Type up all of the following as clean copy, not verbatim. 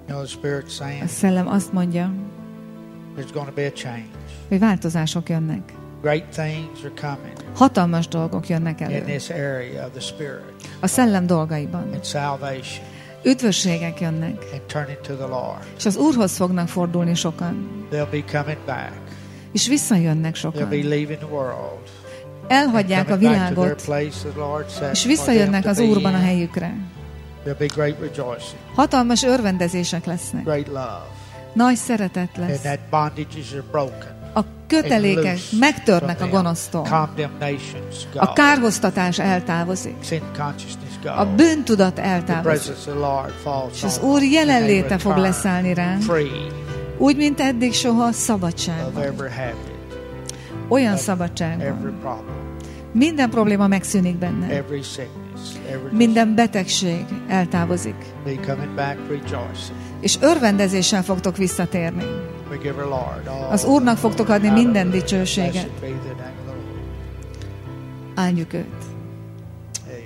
know, the Spirit's saying A szellem azt mondja, there's going to be a change. hogy változások jönnek. Great things are coming Hatalmas dolgok jönnek in elő. this area of the Spirit. A szellem dolgaiban. And salvation. Üdvösségek jönnek. And turning to the Lord. És az Úrhoz fognak fordulni sokan. They'll be coming back. És visszajönnek They'll sokan. be leaving the world. Elhagyják a Coming back to their világot, place the Lord set és for visszajönnek them az to be Úrban a in. helyükre. There'll be great rejoicing, Hatalmas örvendezések lesznek. great love. Nagy szeretet And lesz. that bondages are broken. A kötelékek megtörnek a gonosztól. Condemnations A go. kárhoztatás eltávozik. Sin consciousness go. A bűntudat The eltávozik. presence of the Lord falls És az on Úr them, and jelenléte they fog return leszállni ránk, free úgy, mint eddig soha of szabadságban. every habit, Olyan every szabadságban. problem, Minden probléma megszűnik benne. every sickness, every Minden betegség eltávozik. be coming back rejoicing. És örvendezéssel fogtok visszatérni. We give our Lord all Az Úrnak fogtok adni honor. minden dicsőséget. Blessed be the name of the Lord. Áldjuk őt. Amen.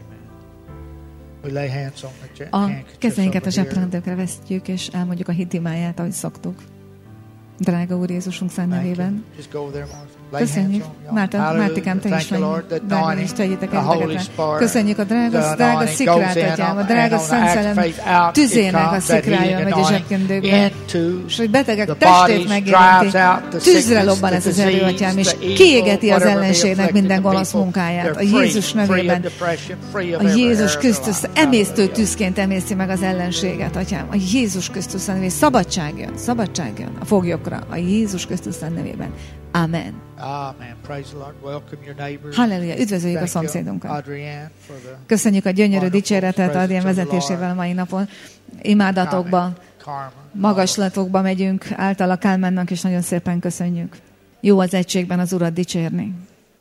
We lay hands on the A handkerchiefs kezeinket a over here. zseprendőkre vesztjük, és elmondjuk a hitimáját, ahogy szoktuk. Drága Úr Jézusunk szent Thank you. nevében. Just go there, Martha. Lay hands Köszönjük. on y'all. Mártikám, te is Thank you, vagy. Lord, the Drága, anointing, és tegyétek the Holy egyeteket. Spirit, Köszönjük a the drága anointing szikrát, goes in atyám, a on- drága and on Szent the Szellem act of faith out, tüzének it a comes, that szikrája healing megy a anointing zsebkendőkbe. into És hogy betegek the testét bodies, megjelenti, drives out the tűzre sickness, lobban the ez az erő, disease, atyám, és the evil, kiégeti az whatever may ellenségnek afflict minden the gonosz people. munkáját. A They're Jézus free of nevében depression, free of a every Jézus area of Krisztus their life. emésztő Hallelujah. tűzként emészi meg az ellenséget, atyám. A Jézus Krisztus nevében szabadság jön a foglyokra, a Jézus Krisztus nevében. Amen. Amen. Praise the Lord. Welcome your neighbors. Halleluja. Üdvözöljük a Thank you, szomszédunkat. Adrienne, for the Köszönjük a gyönyörű wonderful dicséretet presence Adrien of the vezetésével a Lord. mai napon. Imádatokba, Carmen. magaslatokba megyünk általa Kálmánnak, és nagyon szépen köszönjük. Jó az egységben az Urat dicsérni.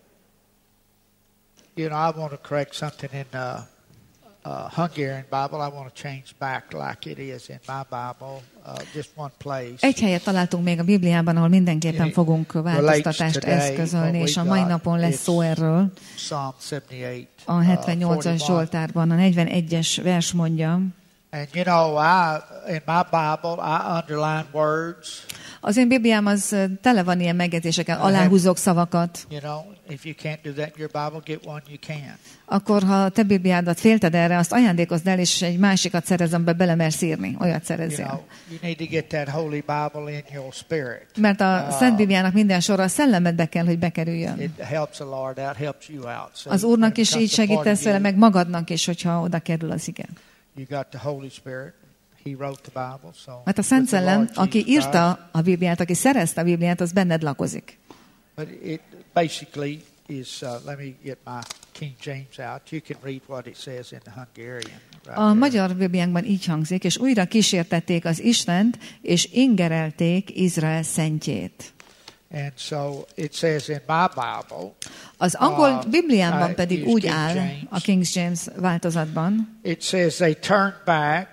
You know, I want to correct something in the Hungarian Bible. I want to change back like it is in my Bible. Just one place. Egy helyet találtunk még a Bibliában, ahol mindenképpen fogunk változtatást eszközölni, és a mai napon lesz szó erről. Psalm 78. A 78-as Zsoltárban a 41-es vers mondja. And you know, in my Bible, I underline words. Az én Bibliám az tele van ilyen megjegyzésekkel, aláhúzok szavakat. You know, if you can't do that in your Bible, get one you can. Akkor, ha a te Bibliádat félted erre, azt ajándékozd el, és egy másikat szerezem be, belemersz írni. Olyat You szerezzél. know, you need to get that Holy Bible in your spirit. Mert a Szent Bibliának minden sora a szellemedbe kell, hogy bekerüljön. It helps the Lord out, helps you out. So Az when Úrnak it is comes így to part segítesz of vele, you, meg magadnak is, hogyha oda kerül az ige. you got the Holy Spirit. He wrote the Bible, so Mert a Szent with the Szellem, Lord aki Jesus írta a Bibliát, aki szerezte a Bibliát, az benned lakozik. But it basically is, let me get my King James out. You can read what it says in the Hungarian. Right A there. magyar Bibliánkban így hangzik, és újra kísértették az Istent, és ingerelték Izrael szentjét. And so it says in my Bible, Az angol Bibliámban I pedig use úgy King áll, James. a King James változatban, it says they turned back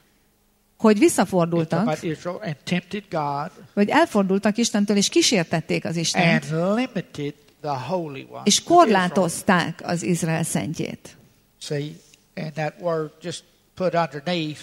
hogy visszafordultak, about Israel and tempted God vagy elfordultak Istentől, és kísértették az Istent, and limited the Holy One. és of Israel. korlátozták az Izrael szentjét. See, and that word just put underneath,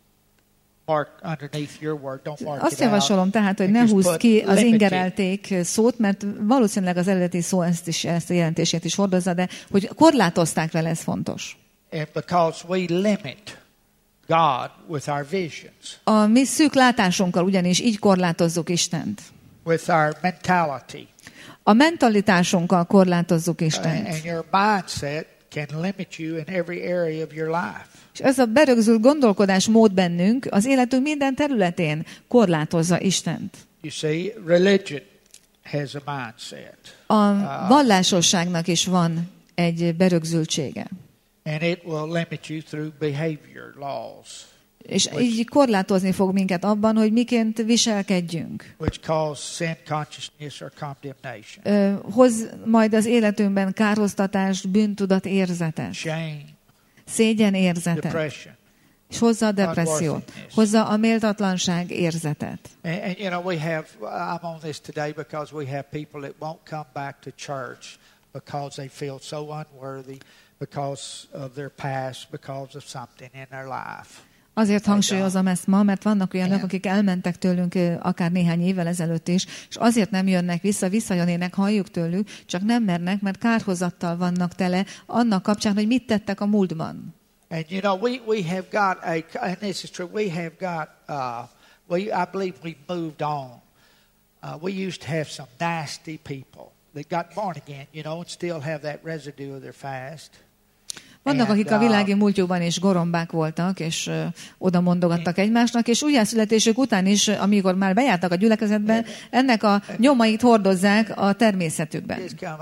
mark underneath your word. Don't mark Azt it out. javasolom tehát, hogy And ne just húzd put ki az limited. ingerelték szót, mert valószínűleg az eredeti szó ezt a jelentését is hordozza, de hogy korlátozták vele, ez fontos. And because we limit God with our visions, A mi szűk látásunkkal ugyanis így korlátozzuk Istent. with our mentality, A mentalitásunkkal korlátozzuk and Istent. your mindset can limit you in every area of your life. És ez a berögzült gondolkodásmód bennünk az életünk minden területén korlátozza Istent. You see, religion has a mindset, A vallásosságnak is van egy berögzültsége. and it will limit you through behavior laws, És így korlátozni fog minket abban, hogy miként viselkedjünk. which cause sin consciousness or condemnation, Hoz majd az életünkben kárhoztatást, bűntudat érzetet, shame, szégyen érzetet, depression. és hozza a depressziót, hozza a méltatlanság érzetet. And you know, I'm on this today because we have people that won't come back to church because they feel so unworthy because of their past, because of something in their life. Azért hangsúlyozom ezt ma, mert vannak olyanok, akik elmentek tőlünk akár néhány évvel ezelőtt is, és azért nem jönnek vissza, visszajönnének, halljuk tőlük, csak nem mernek, mert kárhozattal vannak tele annak kapcsán, hogy mit tettek a múltban. And you know, we have got and this is true, we have got, I believe we've moved on. We used to have some nasty people that got born again, you know, and still have that residue of their fast. Vannak, akik a világi múltjukban is gorombák voltak, és oda mondogattak egymásnak, és újjászületésük után is, amikor már bejártak a gyülekezetbe, ennek a nyomait hordozzák a természetükben.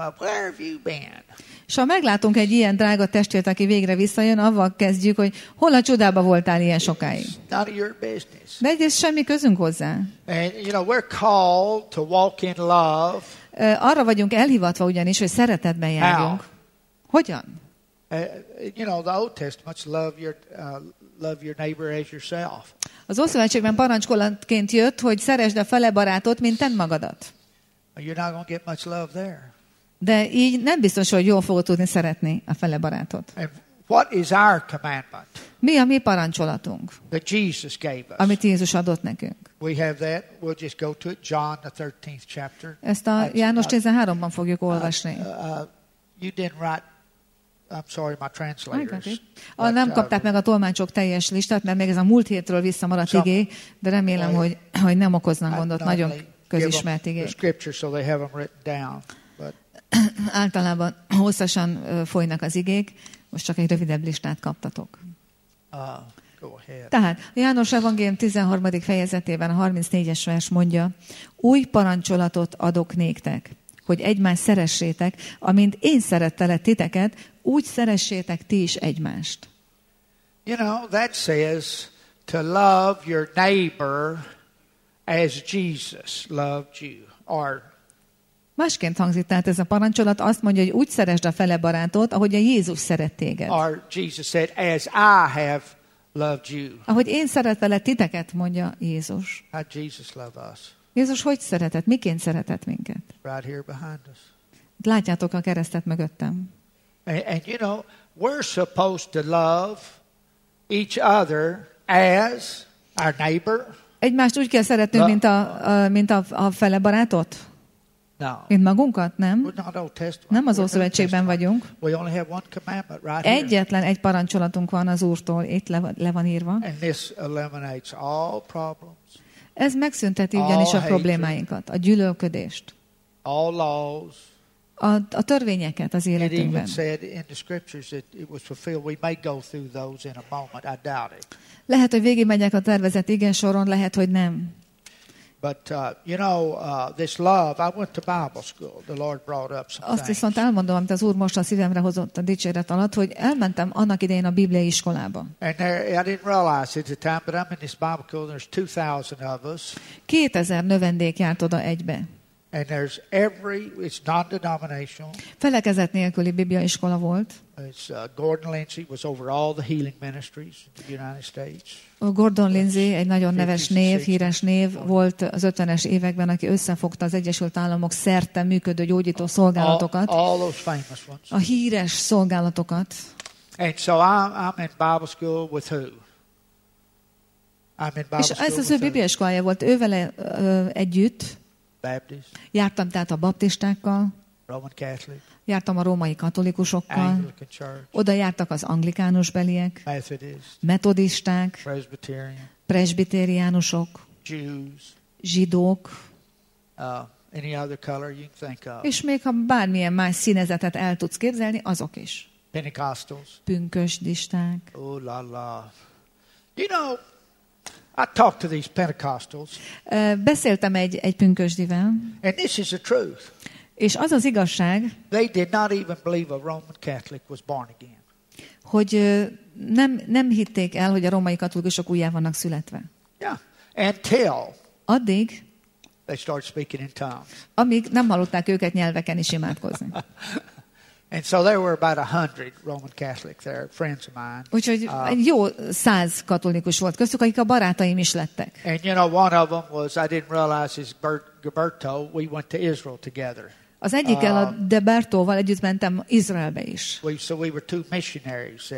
És ha meglátunk egy ilyen drága testvért, aki végre visszajön, avval kezdjük, hogy hol a csodába voltál ilyen sokáig. De egyrészt semmi közünk hozzá. And, you know, we're called to walk in love. Arra vagyunk elhivatva ugyanis, hogy szeretetben járjunk. Hogyan? You know, the Old Testament, love your neighbor as yourself. Az Ószövetségben parancsolatként jött, hogy szeresd a fele barátot, mint te magadat. You're not going to get much love there. De így nem biztos, hogy jól fogod tudni szeretni a fele barátot. And what is our commandment? Mi a mi parancsolatunk? That Jesus gave us. Amit Jézus adott nekünk. We have that. We'll just go to it. John, the 13th chapter. Ezt a János 13-ban fogjuk olvasni. You didn't write. I'm sorry, my translators. Nem kapták meg a tolmácsok teljes listát, mert még ez a múlt hétről visszamaradt igé, de remélem, hogy nem okoznak gondot. Nagyon közismert igé. Általában hosszasan folynak az igék, most csak egy rövidebb listát kaptatok. Tehát János evangélium 13. fejezetében a 34-es vers mondja, új parancsolatot adok néktek, hogy egymást szeressétek, amint én szerettelek titeket, úgy szeressétek ti is egymást. You know, that says to love your neighbor as Jesus loved you. Or másként hangzik, tehát ez a parancsolat azt mondja, hogy úgy szeresd a fele barátot, ahogy a Jézus szeret téged. Or Jesus said, as I have loved you. Ahogy én szerettelek titeket, mondja Jézus. How Jesus loved us. Jézus hogy szeretett? Miként szeretett minket? Right here behind us. Látjátok a keresztet mögöttem. And you know, we're supposed to love each other as our neighbor. Egymást úgy kell szeretnünk, mint a fele barátot? No. Mint magunkat, nem? Nem az Ószövetségben vagyunk. We only have one commandment right here. Egyetlen egy parancsolatunk van az Úrtól, itt le van írva. And this eliminates all problems. Ez megszünteti ugyanis a problémáinkat, a gyűlölködést, all laws, a törvényeket az életünkben. Lehet, hogy végigmegyek a tervezett igen soron, lehet, hogy nem. But you know, this love, I went to Bible school. The Lord brought up some Azt viszont elmondom, amit az Úr most a szívemre hozott a dicséret alatt, hogy elmentem annak idején a bibliai iskolába. And there, I didn't realize it at the time, but I'm in this Bible school. There's 2,000 of us. 2000 növendék járt oda egybe. And there's it's non-denominational. Felekezet nélküli bibliai iskola volt. It's Gordon Lindsay was over all the healing ministries in the United States. Gordon Lindsay, egy nagyon neves név, híres név volt az 50-es években, aki összefogta az Egyesült Államok szerte működő gyógyító szolgálatokat. All those famous ones. A híres szolgálatokat. And so I'm in Bible school with who? I'm in Bible És school ez az ő bibliai iskolája volt, ővele együtt. Baptist. Jártam tehát a baptistákkal. Roman Catholic. Jártam a római katolikusokkal. Anglican Church. Oda jártak az anglikánus beliek. Methodist. Metodisták. Presbyterian. Presbiteriánusok. Jews. Zsidók. Any other color you can think of. És még ha bármilyen más színezetet el tudsz képzelni, azok is. Pentecostals. Pünkösdisták. Oh la la. You know, I talked to these Pentecostals. Beszéltem egy pünkösdivel. And this is the truth. És az az igazság, they did not even believe a Roman Catholic was born again. Hogy nem hitték el, hogy a római katolikusok újjá vannak születve. Yeah. Until addig, they start speaking in tongues. Amíg nem hallották őket nyelveken is imádkozni. And so there were about 100 Roman Catholic there, friends of mine. Úgyhogy egy jó 100 katolikus volt köztük, akik a barátaim is lettek. And you know, one of them was, I didn't realize his Gilberto. We went to Israel together. Az egyikkel a De Bertóval együtt mentem Izraelbe is. So we were two missionaries there.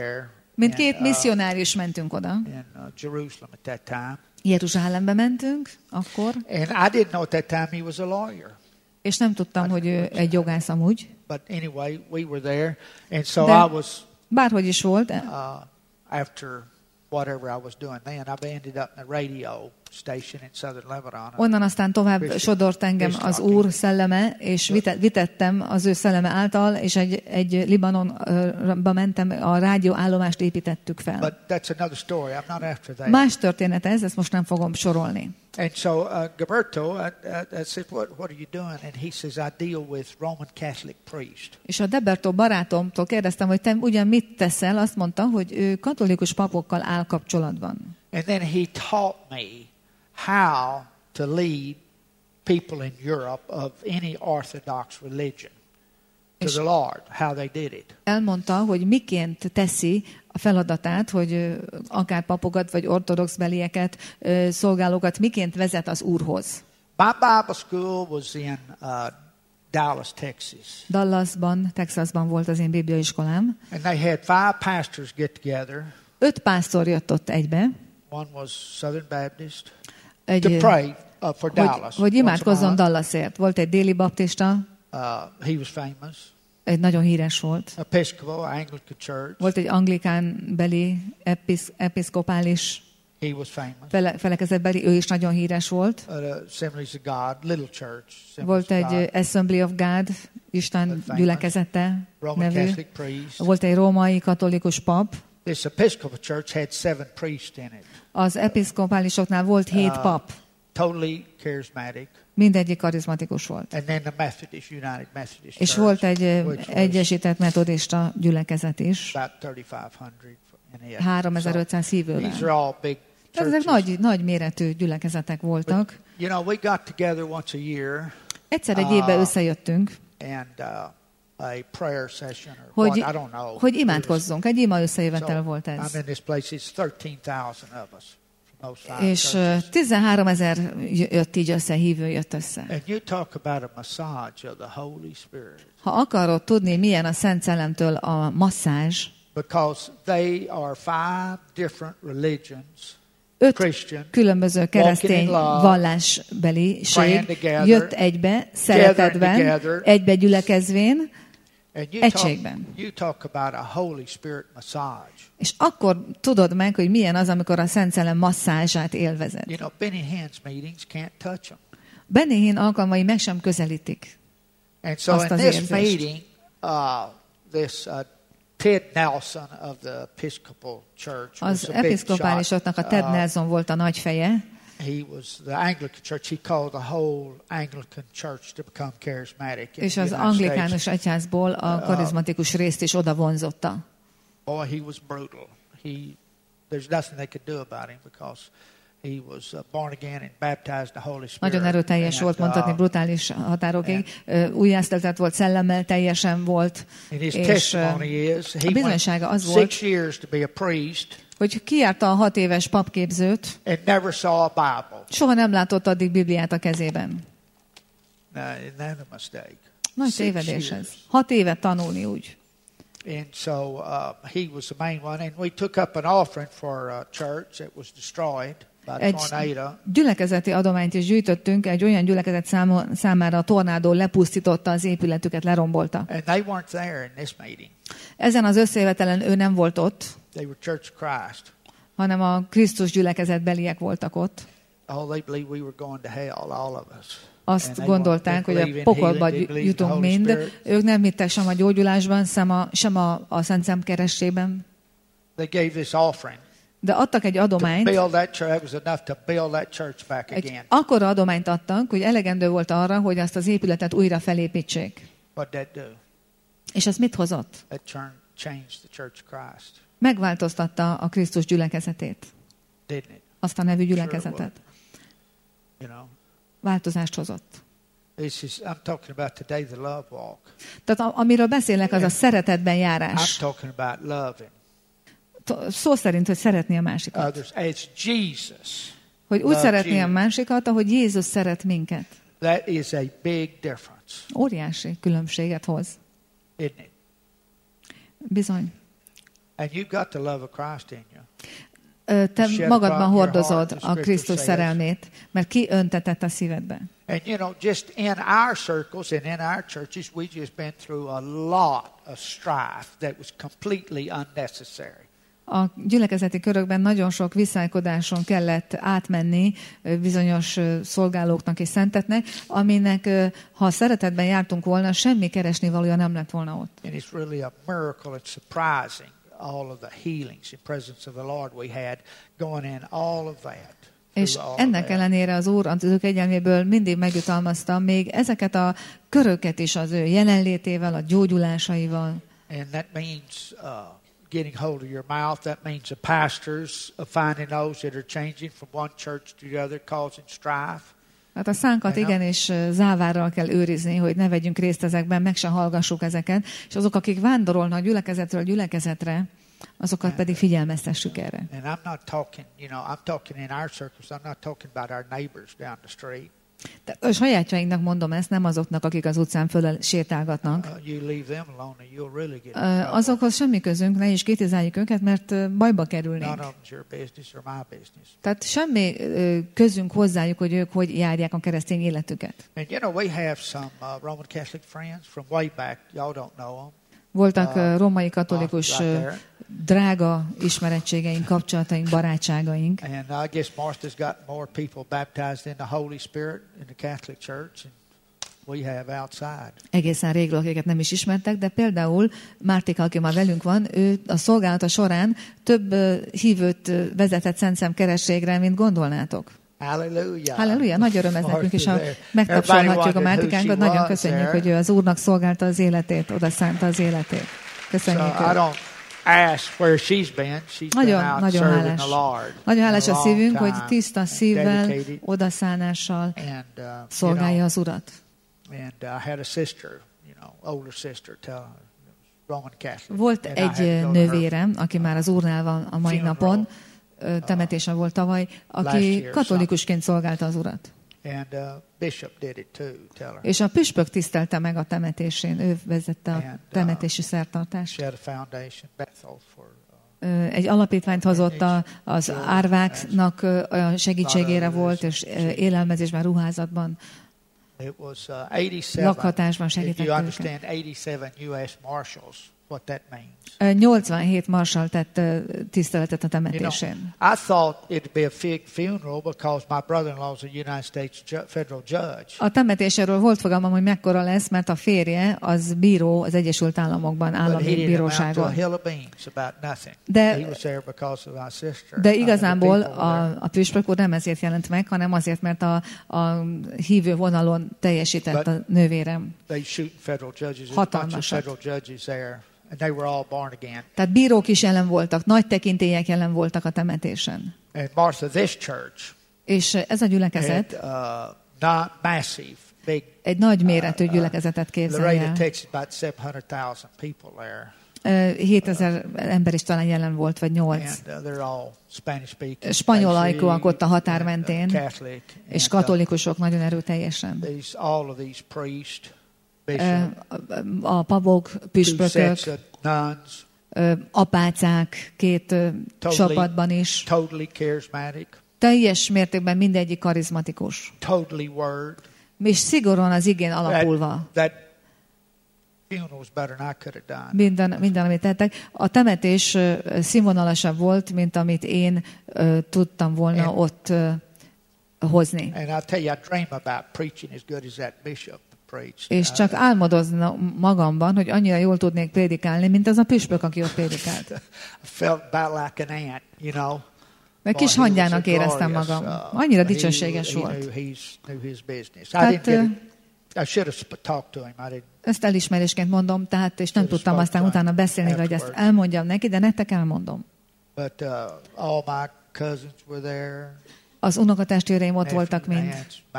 Mindkét misszionárius mentünk oda. in Jerusalem at that time. Jeruzsálembe mentünk akkor, And I didn't know at that time he was a lawyer. és nem tudtam, hogy ő egy jogász amúgy. But anyway, we were there. And so De I was, bárhogy is volt, after whatever I was doing then, I ended up in a radio station in southern Lebanon. onnan aztán tovább sodort engem az Úr szelleme, és vitettem az ő szelleme által, és egy Libanonba mentem, a rádióállomást építettük fel. But that's another story. I'm not after that. Más történet ez, ezt most nem fogom sorolni. And so Gilberto, I said, what are you doing? And he says, I deal with Roman Catholic priest. És a Deberto barátomtól kérdeztem, hogy te ugyan mit teszel, azt mondta, hogy ő katolikus papokkal áll kapcsolatban. And then he taught me how to lead people in Europe of any Orthodox religion to the Lord, how they did it. Elmondta, hogy miként teszi a feladatát, hogy akár papokat vagy ortodox belieket, szolgálókat miként vezet az Úrhoz. My Bible school was in Dallas, Texas. Dallasban, Texasban volt az én bibliaiskolám. And they had 5 pastors get together. 5 pásztor jött ott egybe. One was Southern Baptist. To pray for Dallas. Hogy imádkozzon Dallasért. Volt egy déli baptista. He was famous. Egy nagyon híres volt. Episcopal, Anglican Church. Volt egy anglikán beli episzkopális He was famous. felekezetbeli, ő is nagyon híres volt. Assemblies of God, little church. Volt egy Assembly of God, Isten gyülekezete nevű. Volt egy római katolikus pap. This Episcopal church had 7 priests in it. Az episzkopálisoknál volt 7 pap. Totally charismatic. Mindegyik karizmatikus volt. And then the Methodist, United Methodist És volt egy egyesített metodista gyülekezet is. 3500 hívővel. These are all big churches. Ezek nagy méretű gyülekezetek voltak. You know, we got together once a year. Egyszer egy évben összejöttünk. And a prayer session or what, I don't know. Hogy imádkozzunk. Egy ima összejövetel volt ez. I'm in this place, it's 13,000 of us. És 13 000 jött így össze, hívő jött össze. And you talk about a massage of the Holy Spirit. Ha akarod tudni, milyen a Szent Szellemtől a masszázs, because they are 5 different religions. 5 különböző keresztény vallásbeliség jött egybe, szeretetben, egybe gyülekezvén, egységben. És akkor tudod meg, hogy milyen az, amikor a Szent Szellem masszázsát élvezed. Benny Hinn alkalmai meg sem közelítik azt az érzést. Ted Nelson of the Episcopal Church was az a big episzkopálisoknak a Ted Nelson volt a nagy feje. He was the Anglican Church. He called the whole Anglican Church to become charismatic. És az anglikánus egyházból a karizmatikus részt is oda vonzotta. Boy, he was brutal. There's nothing they could do about him because he was born again and baptized the Holy Spirit. Nagyon erőteljes volt, mondhatni brutális határokig. Újjászületett volt, szellemmel teljesen volt. És a bizonysága az volt, hogy kijárta a 6 éves papképzőt, soha nem látott addig Bibliát a kezében. Nagy tévedés ez. 6 évet tanulni úgy. And so he was the main one, and we took up an offering for a church that was destroyed. Egy gyülekezeti adományt is gyűjtöttünk, egy olyan gyülekezet számára a tornádó lepusztította az épületüket, lerombolta. Ezen az összejövetelen ő nem volt ott, hanem a Krisztus gyülekezetbeliek voltak ott. Azt gondolták, hogy a pokolba jutunk mind. Ők nem hittek sem a gyógyulásban, sem a Szent Szem kerestében. De adtak egy adományt. Egy akkora adományt adtak, hogy elegendő volt arra, hogy azt az épületet újra felépítsék. És ez mit hozott? Megváltoztatta a Krisztus gyülekezetét. Azt a nevű gyülekezetet. Változást hozott. Tehát amiről beszélek, az a szeretetben járás. Szó szerint, hogy szeretni a másikat. Hogy úgy szeretni a másikat, ahogy Jézus szeret minket. Óriási különbséget hoz. Bizony. And you've got the love of Christ in you. Te magadban hordozod a Krisztus szerelmét, mert ki öntetett a szívedbe. And you know, just in our circles and in our churches, we just been through a lot of strife that was completely unnecessary. A gyülekezeti körökben nagyon sok viszálykodáson kellett átmenni bizonyos szolgálóknak és szenteknek, aminek, ha szeretetben jártunk volna, semmi keresnivalója nem lett volna ott. And it's really a miracle and surprising all of the healings in presence of the Lord we had going in all of that. És ennek ellenére az Úr az ő kegyelméből mindig megjutalmazta még ezeket a köröket is az ő jelenlétével, a gyógyulásaival. And that means getting hold of your mouth. That means the pastors finding those that are changing from one church to the other, causing strife. Hát a szánkat igenis závárral kell őrizni, hogy ne vegyünk részt ezekben, meg se hallgassuk ezeket, és azok, akik vándorolnak gyülekezetről gyülekezetre, azokat pedig figyelmeztessük erre. And I'm not talking, I'm talking in our circles. I'm not talking about our neighbors down the street. A sajátjainknak mondom ezt, nem azoknak, akik az utcán föl sétálgatnak. Azokhoz semmi közünk, ne is kritizáljuk őket, mert bajba kerülnénk. Tehát semmi közünk hozzájuk, hogy ők hogy járják a keresztény életüket. Voltak római katolikus drága ismerettségeink, kapcsolataink, barátságaink. And I guess Martha's got more people baptized in the Holy Spirit in the Catholic Church than we have outside. Egészen régről, akiket nem is ismertek, de például Mártika, aki már velünk van, ő a szolgálata során több hívőt vezetett Szent Szem kerességre, mint gondolnátok. Hallelujah. Halleluja, nagy öröm ez nekünk, és ha megtapsolhatjuk a Mártikánkat, nagyon köszönjük, hogy ő az Úrnak szolgálta az életét, oda szánta az életét. Köszönjük őt. Nagyon hálás. Nagyon hálás a szívünk, hogy tiszta szívvel, odaszánással szolgálja az Urat. Volt egy nővérem, aki már az Úrnál van a mai napon, temetése volt tavaly, aki katolikusként szolgálta az Urat. És a püspök tisztelte meg a temetésén, ő vezette a temetési szertartást. Egy alapítványt hozott az árváknak segítségére volt, és élelmezésben, ruházatban, lakhatásban segített őket. 87 marsal tett tiszteletet a temetésén. I thought it'd be a funeral because my brother-in-law is a United States federal judge. A temetéséről volt fogalmam, hogy mekkora lesz, mert a férje az bíró az Egyesült Államokban, állami bíróságon. De igazából a püspök úr nem ezért jelent meg, hanem azért, mert a hívő vonalon teljesített a nővérem. Hatalmasat. And they were all born again. Tehát bírók is jelen voltak, nagy tekintélyek jelen voltak a temetésen. And Martha, this church, és ez a gyülekezet not massive, big, egy nagy méretű gyülekezetet képzel el. Laredo, Texas, about 700,000 people there. 7000 ember is talán jelen volt, vagy 8. Spanyol ajkúak ott a határ mentén, és katolikusok nagyon erőteljesen. All of these priests, a pavok, püspökök, apácák, két csapatban is. Teljes mértékben mindegyik karizmatikus. És szigorúan az igén alapulva. Minden, amit tettek. A temetés színvonalasabb volt, mint amit én tudtam volna ott hozni. És csak álmodozna magamban, hogy annyira jól tudnék prédikálni, mint az a püspök, aki ott prédikált. Mert kis hangyának éreztem magam. Annyira dicsőséges volt. Tehát, ezt elismerésként mondom, tehát, és nem tudtam aztán utána beszélni, hogy ezt elmondjam neki, de nektek elmondom. Az unokatestvéreim ott voltak mind.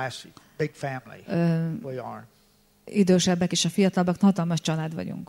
Idősebbek és a fiatalabbak, hatalmas család vagyunk.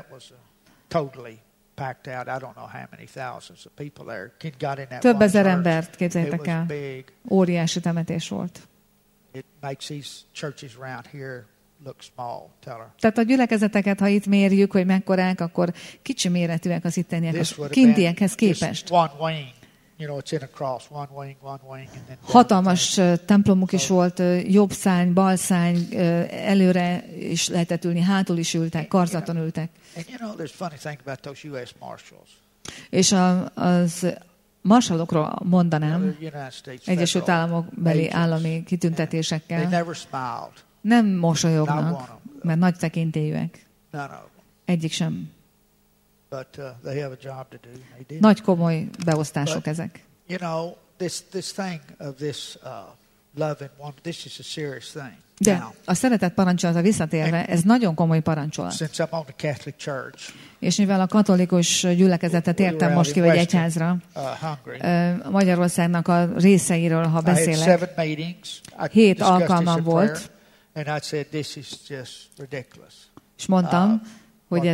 Több ezer embert képzeljétek el. Óriási temetés volt. look small. Tell her. Tehát a gyülekezeteket, ha itt mérjük, hogy mekkorák, akkor kicsi méretűek az itteniek, This a would have been kintiekhez képest. just one wing. You know, it's in a cross. One wing, and then Hatalmas templomuk is volt, jobb szány, bal szány, előre is lehetett ülni, hátul is ültek, karzaton ültek. And you know, there's a funny thing about those U.S. Marshals. És az marsalokról mondanám, The United States Egyesült federal Államok beli agents. állami They kitüntetésekkel never smiled. nem Not mosolyognak, one of them. mert nagy tekintélyűek. None of them. Egyik sem. But they have a job to do. They did. Nagy komoly beosztások ezek. You know, this thing of this love and one, this is a serious thing. De Now, a szeretet parancsolata visszatérve, ez nagyon komoly parancsolat. since I'm on the Catholic Church, És mivel a katolikus gyülekezetet értem most ki, vagy egyházra, Hungary, Magyarországnak a részeiről, ha I had beszélek, 7 meetings. I 7 discussed this alkalmam in volt, prayer, and I said, this is just ridiculous. és mondtam, hogy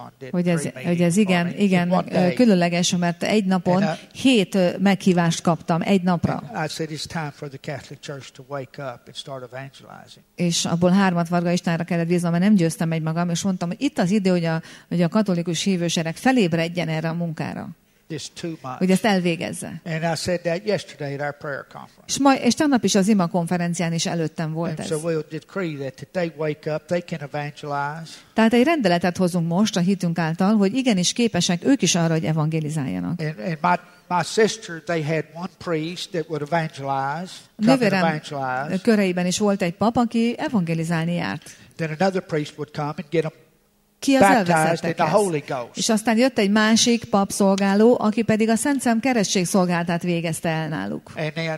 ez igen különleges, mert egy napon 7 meghívást kaptam, egy napra. I said, it's time for the Catholic Church to wake up and start evangelizing. És abból 3 Varga Istvánra kellett bíznom, mert nem győztem meg magam, és mondtam, hogy itt az idő, hogy a katolikus hívősereg felébredjen erre a munkára. It's too much. Hogy ezt elvégezze. And I said that yesterday at our prayer conference. És tegnap is az ima konferencián is előttem volt And ez. so we'll decree that they wake up, they can evangelize. Tehát egy rendeletet hozunk most a hitünk által, hogy igenis képesek ők is arra, hogy evangelizáljanak. And my sister, they had one priest that would evangelize, A come and nővérem evangelize. köreiben is volt egy pap, aki evangelizálni járt. Then another priest would come and get them Ki az baptized in the elveszettekhez. Holy Ghost. És aztán jött egy másik papszolgáló, aki pedig a Szent Szem keresztség szolgálatát végezte el náluk. And then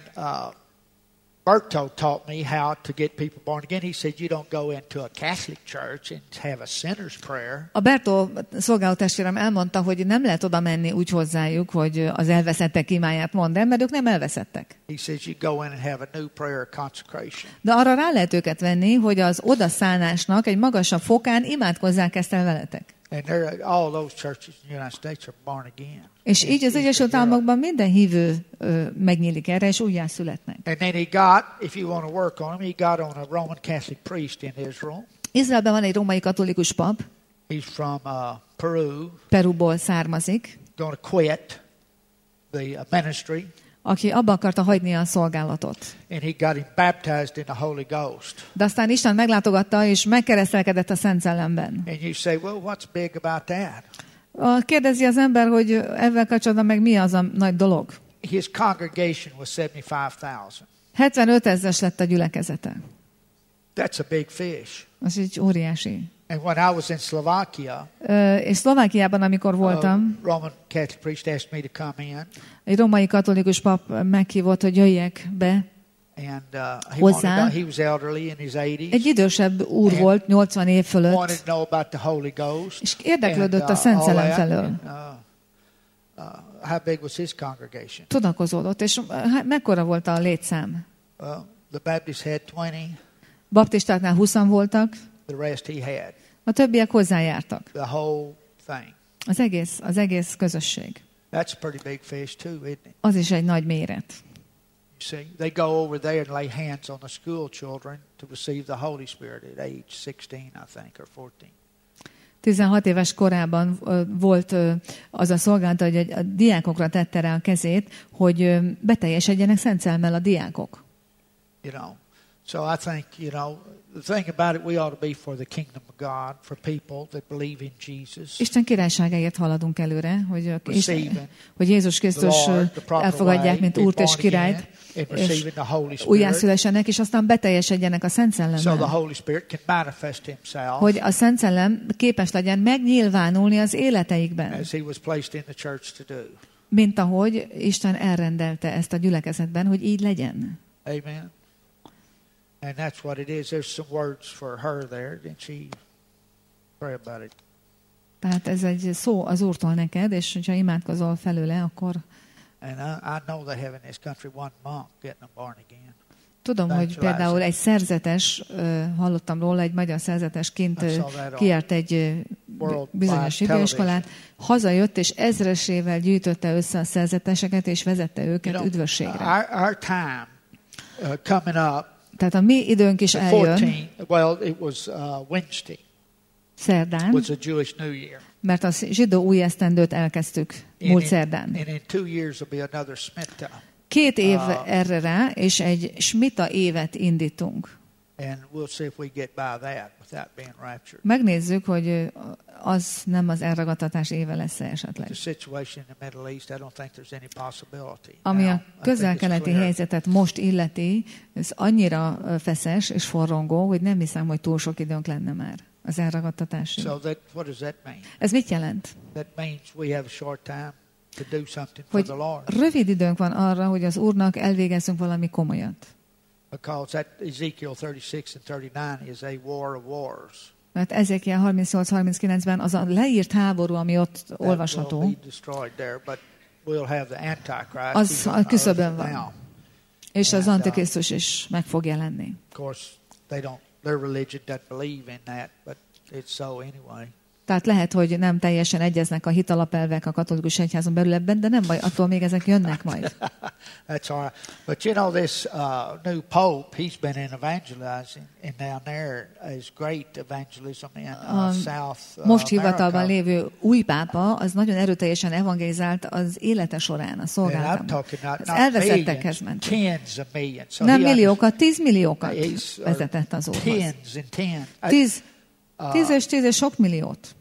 Berto taught me how to get people born again. He said, you don't go into a Catholic church and have a sinner's prayer. A Berto szolgálótestvérem elmondta, hogy nem lehet oda menni úgy hozzájuk, hogy az elveszettek imáját mondd el, mert ők nem elveszettek. He says, you go in and have a new prayer consecration. De arra rá lehet őket venni, hogy az odaszállásnak egy magasabb fokán imádkozzák ezt el veletek. And all those churches in the United States are born again. És így az Egyesült Államokban minden hívő megnyílik erre, és újjászületnek. And then he got, if you want to work on him, he got on a Roman Catholic priest in Israel. Izraelben van egy római katolikus pap, He's from Peru, Perúból származik, going to quit the ministry. aki abba akarta hagyni a szolgálatot. And he got him baptized in the Holy Ghost. De aztán Isten meglátogatta, és megkeresztelkedett a Szent Szellemben. And you say, well, what's big about that? Kérdezi az ember, hogy ezzel kapcsolatban meg mi az a nagy dolog. His congregation was 75,000. 75 000-es lett a gyülekezete. That's a big fish. Az egy óriási. And when I was in Slovakia, És Szlovákiában, amikor voltam, a Roman Catholic priest asked me to come in. egy római katolikus pap meghívott, hogy jöjjek be. And Hozzá. he was elderly in his 80s. Egy idősebb úr volt, 80 év fölött, Wanted to know about the Holy Ghost. és érdeklődött and, a Szent all Szellem that. felől. And, how big was his congregation? Tudakozódott, és mekkora volt a létszám? The Baptists had 20. Baptistáknál 20-an voltak, The rest he had. a többiek hozzájártak. The whole thing. Az egész közösség. That's a pretty big fish too, isn't it? Az is egy nagy méret. You see, they go over there and lay hands on the school children to receive the Holy Spirit at age 16, I think, or 14. 16 éves korában volt az a szolgálat, hogy a diákokra tette rá a kezét, hogy beteljesedjenek Szent Szellemmel a diákok. You know, so I think, the thing about it, we ought to be for the kingdom of God, for people that believe in Jesus. Isten királyságáért haladunk előre, hogy Jézus Krisztus elfogadják, mint Úrt és Királyt, és újjászülessenek, és aztán beteljesedjenek a Szent Szellemmel. Hogy a Szent Szellem képes legyen megnyilvánulni az életeikben, mint ahogy Isten elrendelte ezt a gyülekezetben, hogy így legyen. Amen. And that's what it is. There's some words for her there, and she pray about it. Tehát ez egy szó az Úrtól neked, és hogyha imádkozol felőle, akkor... And I know they have in this country one monk getting them born again. Tudom, hogy például egy szerzetes, hallottam róla, egy magyar szerzetes kint kijárt egy bizonyos időiskolát, hazajött, és ezresével gyűjtötte össze a szerzeteseket, és vezette őket üdvösségre. Our time coming up Tehát a mi időnk is The eljön 14th, well, it was Wednesday, szerdán, was a Jewish New Year. mert a zsidó új esztendőt elkezdtük múlt szerdán. And in 2 years will be another Shemitah. 2 év erre rá, és egy smita évet indítunk. And we'll see if we get by that without being raptured. Megnézzük, hogy az nem az elragadtatás éve lesz esetleg. The situation in the Middle East, I don't think there's any possibility. Ami Now, a I think közel-keleti it's clear. helyzetet most illeti, ez annyira feszes és forrongó, hogy nem hiszem, hogy túl sok időnk lenne már az elragadtatásig. So what does that mean? Ez mit jelent? That means we have a short time to do something for Hogy the Lord. rövid időnk van arra, hogy az Úrnak elvégezzünk valami komolyat. Because that Ezekiel 36 and 39 is a war of wars. Mert Ezékiel 38-39-ben az a leírt háború, ami ott That will olvasható, be destroyed there, but we'll have the Antichrist. az He's on a küszöbön earth van. now. és az Antikrisztus is meg fog jelenni. Of course, their religion doesn't believe in that, but it's so anyway. Tehát lehet, hogy nem teljesen egyeznek a hitalapelvek a katolikus egyházon belül ebben, de nem baj, attól még ezek jönnek majd. That's all right. But you know, this new pope, he's been in evangelizing, and down there is great evangelism in South Most hivatalban America. lévő új pápa, az nagyon erőteljesen evangelizált az élete során, a And I'm szolgálatban. talking Az not elveszettekhez millions, ment. tens of millions. So Nem he milliókat, 10 milliókat He's, vezetett az Úrhoz. tens and tens. 10 és 10 és sok milliót.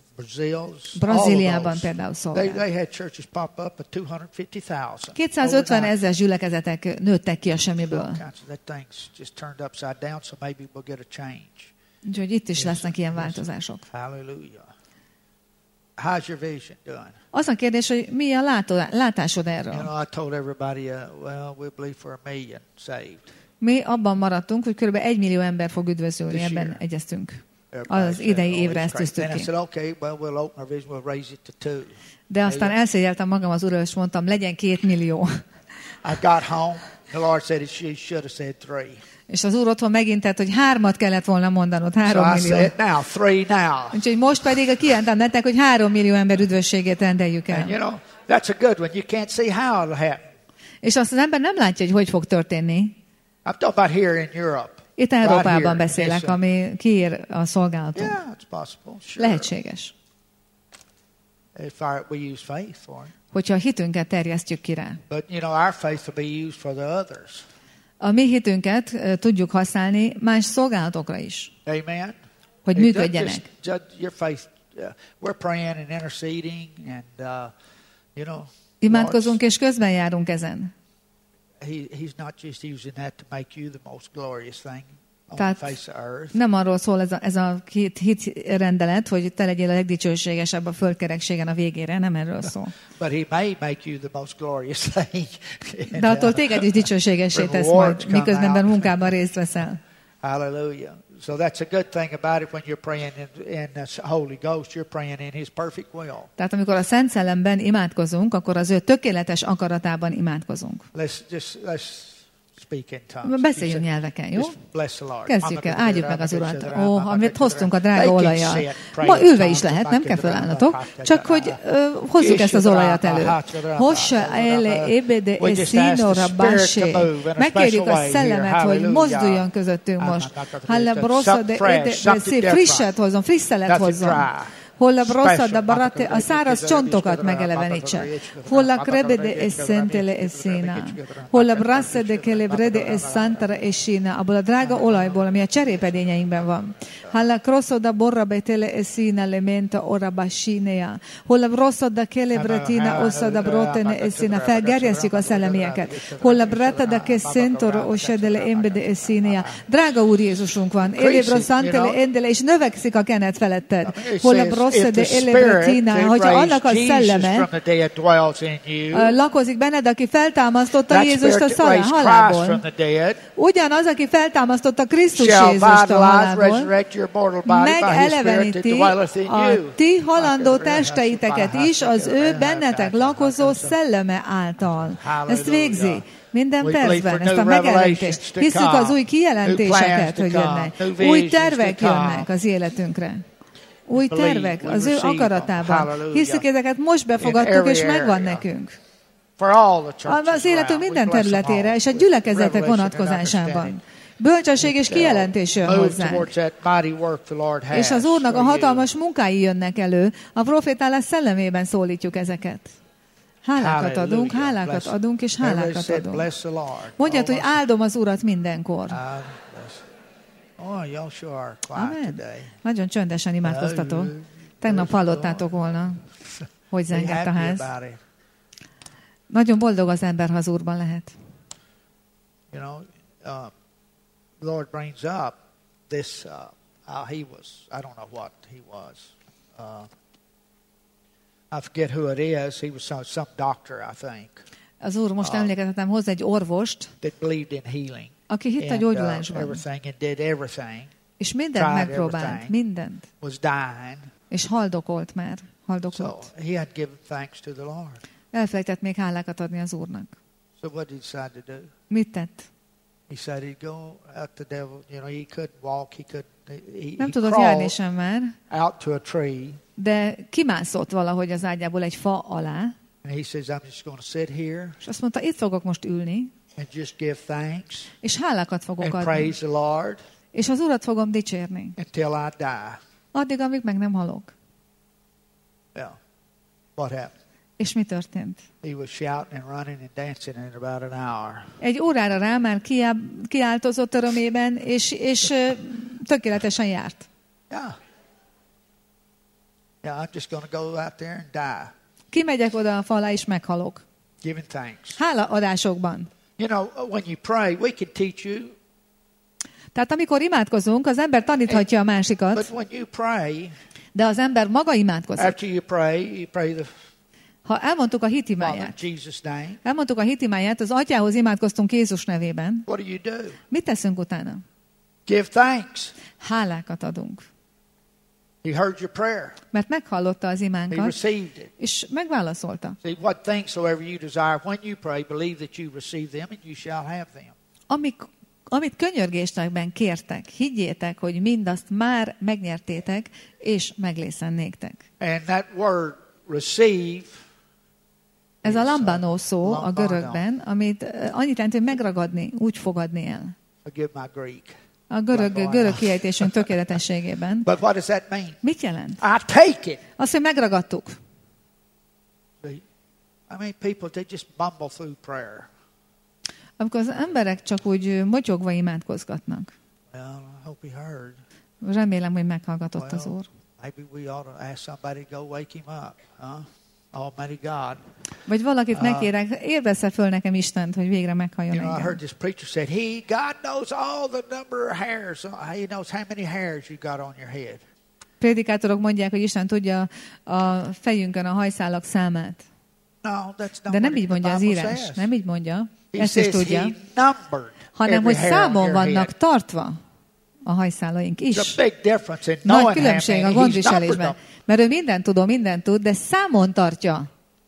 Brazíliában például szolgált. They had churches pop up at 250,000. 250 ezer gyülekezetek nőttek ki a semmiből. That thing's just turned upside down, so maybe we'll get a change. Úgyhogy itt is lesznek ilyen változások. Hallelujah. How's your vision doing? Az a kérdés, hogy mi a látásod You erről? know, I told everybody, well, we'll believe for 1 million saved. Mi abban maradtunk, hogy kb. 1 millió ember fog üdvözülni, This ebben year. egyeztünk. Everybody Az said, idei oh, évre it's ezt great. tűztük Then I ki. said, okay, well, we'll open our vision, we'll raise it to 2. De aztán elszégyeltem magam az Úrral, és mondtam, legyen 2 millió. I got home. The Lord said she should have said 3. És az Úr otthon megintett, hogy 3 kellett volna mondanod, 3 So I millió. said, now, 3 now. Úgyhogy most pedig kijelentem nektek, hogy 3 millió ember üdvösségét rendeljük And you el. know, that's a good one. You can't see how it'll happen. És azt az ember nem látja, hogy fog történni. I'm talking about here in Europe. Itt Right Európában here. beszélek, Yes, ami kiír a szolgálaton. yeah, it's possible. Sure. Lehetséges. If we use faith for it. Hogyha a hitünket terjesztjük ki rá. But, you know, our faith will be used for the others. A mi hitünket tudjuk használni más szolgálatokra is, Amen? hogy It működjenek. just your faith. We're praying and interceding and, you know, Imádkozunk és közben járunk ezen. He's not just using that to make you the most glorious thing on Tehát the face of earth. nem arról szól ez a hitrendelet, hogy te legyél a legdicsőségesebb a földkerekségen a végére, nem erről szól. But he may make you the most glorious thing. De attól téged is dicsőségessé tesz majd, miközben a munkában részt veszel. Hallelujah. So that's a good thing about it when you're praying in the Holy Ghost. You're praying in His perfect will. Tehát amikor a Szent Szellemben imádkozunk, akkor az ő tökéletes akaratában imádkozunk. Let's speak in tongues. Beszéljünk nyelveken, jó? Just bless the Lord. Kezdjük el, áldjuk meg az Urat. Ó, amit hoztunk a drága olajjal. Ma ülve is lehet, nem kell felállnatok, csak hogy hozzuk ezt az olajat elő. Hossa ele ebede eszinora basé. Megkérjük a szellemet, hogy mozduljon közöttünk most. Halla brosa de ede frisset hozzon, friss szelet hozzon. Holla brosa da barate, a száraz csontokat megelevenítse. Holla krebede eszentele eszina. Holla brasse de kelebrede eszantara eszina. Abból a drága olajból, ami a cserépedényeinkben van. Halla krosso da borra betele eszina lementa ora basinea. Holla brosa da kelebretina ossa da brotene eszina. Felgerjesztjük a szellemieket. Holla brata da keszentora osedele embede eszinea. Drága Úr Jézusunk van. Elébra szantele endele, és növekszik a kenet feletted. Holla de elebretina, hogyha annak a szelleme lakozik benned, aki feltámasztotta Jézust a halálból. Ugyanaz, aki feltámasztotta Krisztus Jézust a halálból, megeleveníti a ti halandó testeiteket is az ő bennetek lakozó szelleme által. Ezt végzi. Minden percben, ezt a megjelentést. Hiszük az új kijelentéseket, hogy jönnek. Új tervek jönnek az életünkre. Új tervek az ő akaratában. Hiszük, ezeket most befogadtuk, és megvan nekünk. Az életünk minden területére, és a gyülekezetek vonatkozásában. Bölcsesség és kijelentés jön Move hozzánk. towards that mighty work the Lord has És az Úrnak a for you. hatalmas munkái jönnek elő. A profétálás szellemében szólítjuk ezeket. Hálákat adunk, hálákat adunk, és hálákat adunk. Bless the Lord. Mondjad, hogy áldom az Urat mindenkor. Oh, y'all sure are quiet Amen. today. Nagyon csöndesen imádkoztatok. Tegnap hallottátok volna, hogy Be zengett a happy ház. about it. Nagyon boldog az ember, ha az Úrban lehet. You know, the Lord brings up this. He was. I don't know what he was. I forget who it is. He was some doctor, I think, Az Úr most emlékeztetem hozzá egy orvost, that believed in healing. aki hitt a And, gyógyulásban. everything and did everything. És mindent tried megpróbált, everything. mindent. Was dying. És haldokolt már. So Haldokolt. he had given thanks to the Lord. Elfelejtett még hálákat adni az Úrnak. So what did he decide to do? Mit tett? He said he'd go out the devil. You know, he couldn't walk. He Nem tudott crawled járni sem már, out to a tree. de kimászott valahogy az ágyából egy fa alá, And he says, I'm just going to sit here és azt mondta, itt fogok most ülni, and just give thanks és hálákat fogok and adni. praise the Lord És az Urat fogom dicsérni. until I die. Addig, amíg meg nem halok. Yeah. What happened? És mi történt? He was shouting and running and dancing in about an hour. Egy órára rá már kiáltozott örömében, és tökéletesen járt. Yeah. Yeah, I'm just going to go out there and die, Kimegyek oda a fa alá, és meghalok. giving thanks. Hálaadásokban. You know, when you pray, we can teach you, Tehát amikor imádkozunk, az ember taníthatja a but másikat, when you pray, de az ember maga imádkozik. after you pray the Ha elmondtuk a Father in hitimáját, Jesus' name. elmondtuk a hitimáját, az Atyához imádkoztunk Jézus nevében, What do you do? mit teszünk utána? Give thanks. Hálákat adunk. He heard your prayer. Mert meghallotta az He imánkat, received it. és megválaszolta. See, what things soever you desire when you pray, believe that you receive them and you shall have them. Amit könyörgéstekben kértek, higgyétek, hogy mindazt már megnyertétek, és meglészen néktek. And that word receive, Ez a lambano szó a lambano. görögben, amit annyit jelent, hogy megragadni, úgy fogadni el. forgive my Greek. A görög kiejtésünk tökéletességében. But what does that mean? Mit jelent? I take it. Azt, hogy megragadtuk. See, I mean, people, they just bumble through prayer. Amikor az emberek csak úgy motyogva imádkozgatnak. Well, I hope he heard. Remélem, hogy meghallgatott az Úr. Maybe we ought to ask somebody to go wake him up. Almighty God. Vagy valakit megkérek, érvezze föl nekem Istent, hogy végre meghalljon You know, I heard engem. this preacher said, God knows all the number of hairs. He knows how many hairs you got on your head. Prédikátorok mondják, hogy Isten tudja a fejünkön a hajszálak számát. No, that's not De nem what így the mondja az Bible írás. says. Nem így mondja. He Ezt is says tudja. he numbered Hanem, every hogy hair on számon your vannak head. tartva a hajszálaink There's is. a big difference in Nagy knowing how különbség a many. He's numbered gondviselésben. them. Mert ő mindent tud, de számon tartja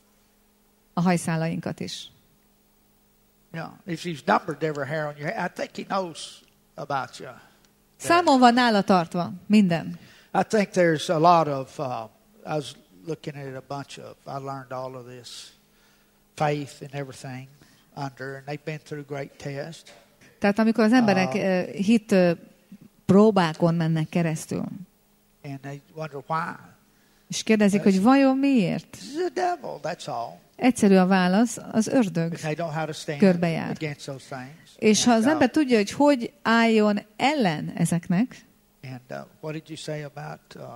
a hajszálainkat is. Yeah, if he's numbered every hair on your head, I think he knows about you. Számon van nála tartva minden. I think there's a lot of, I was looking at a bunch of, I learned all of this faith and everything under, and they've been through great tests. Tehát amikor az emberek hit próbákon mennek keresztül, And they wonder why. és kérdezik, hogy vajon miért? This is the devil, that's all. Egyszerű a válasz, az ördög. And they don't know how to stand Körbejár. against those things. És ha az And, ember tudja, hogy álljon ellen ezeknek, and what did you say about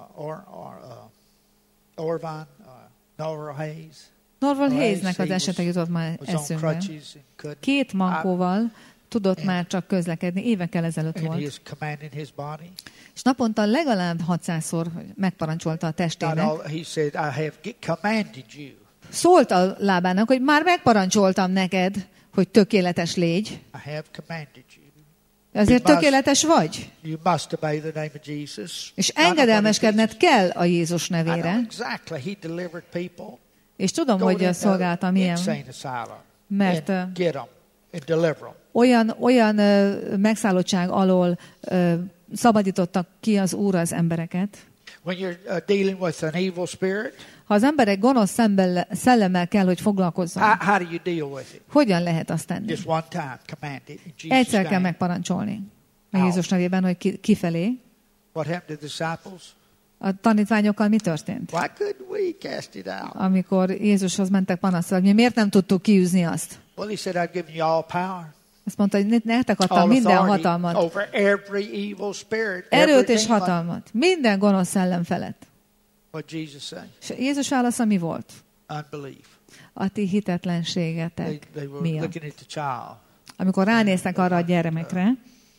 Orvan, Norval Hayes? Norval Well, Hayesnek az he esete jutott már Was on eszünkbe. crutches and couldn't. 2 mankóval tudott And- már csak közlekedni, évekkel ezelőtt And he volt. is commanding his body. És naponta legalább 600-szor megparancsolta a Not testének. all, he said, I have commanded you. Szólt a lábának, hogy már megparancsoltam neked, hogy tökéletes légy. I have commanded you. Azért must- tökéletes vagy. You must obey the name of Jesus. És I know what engedelmeskedned he kell a Jézus teaches. I know nevére. exactly. He delivered people. És tudom, Go hogy a into szolgálata milyen. insane asylum Mert, and get them and deliver them. Olyan megszállottság alól szabadítottak ki az Úr az embereket. When you're dealing with an evil spirit, Ha az emberek gonosz szellemmel kell, hogy foglalkozzon, how do you deal with it? hogyan lehet azt tenni? Just one time, command it in Jesus' Egyszer kell name. megparancsolni. a Jézus nevében, hogy kifelé. What happened to the disciples? A tanítványokkal mi történt? Why couldn't we cast it out? Amikor Jézushoz mentek panaszra, hogy mi miért nem tudtuk kiűzni azt? Well, he said, I've given you all power. Azt mondta, hogy nektek adtam All minden authority hatalmat, over every evil spirit. erőt és everything hatalmat, minden gonosz szellem felett. What Jesus said? És Jézus válasza mi volt? Unbelief. A ti hitetlenségetek They were miatt. looking at the child. Amikor ránéztek arra a gyermekre,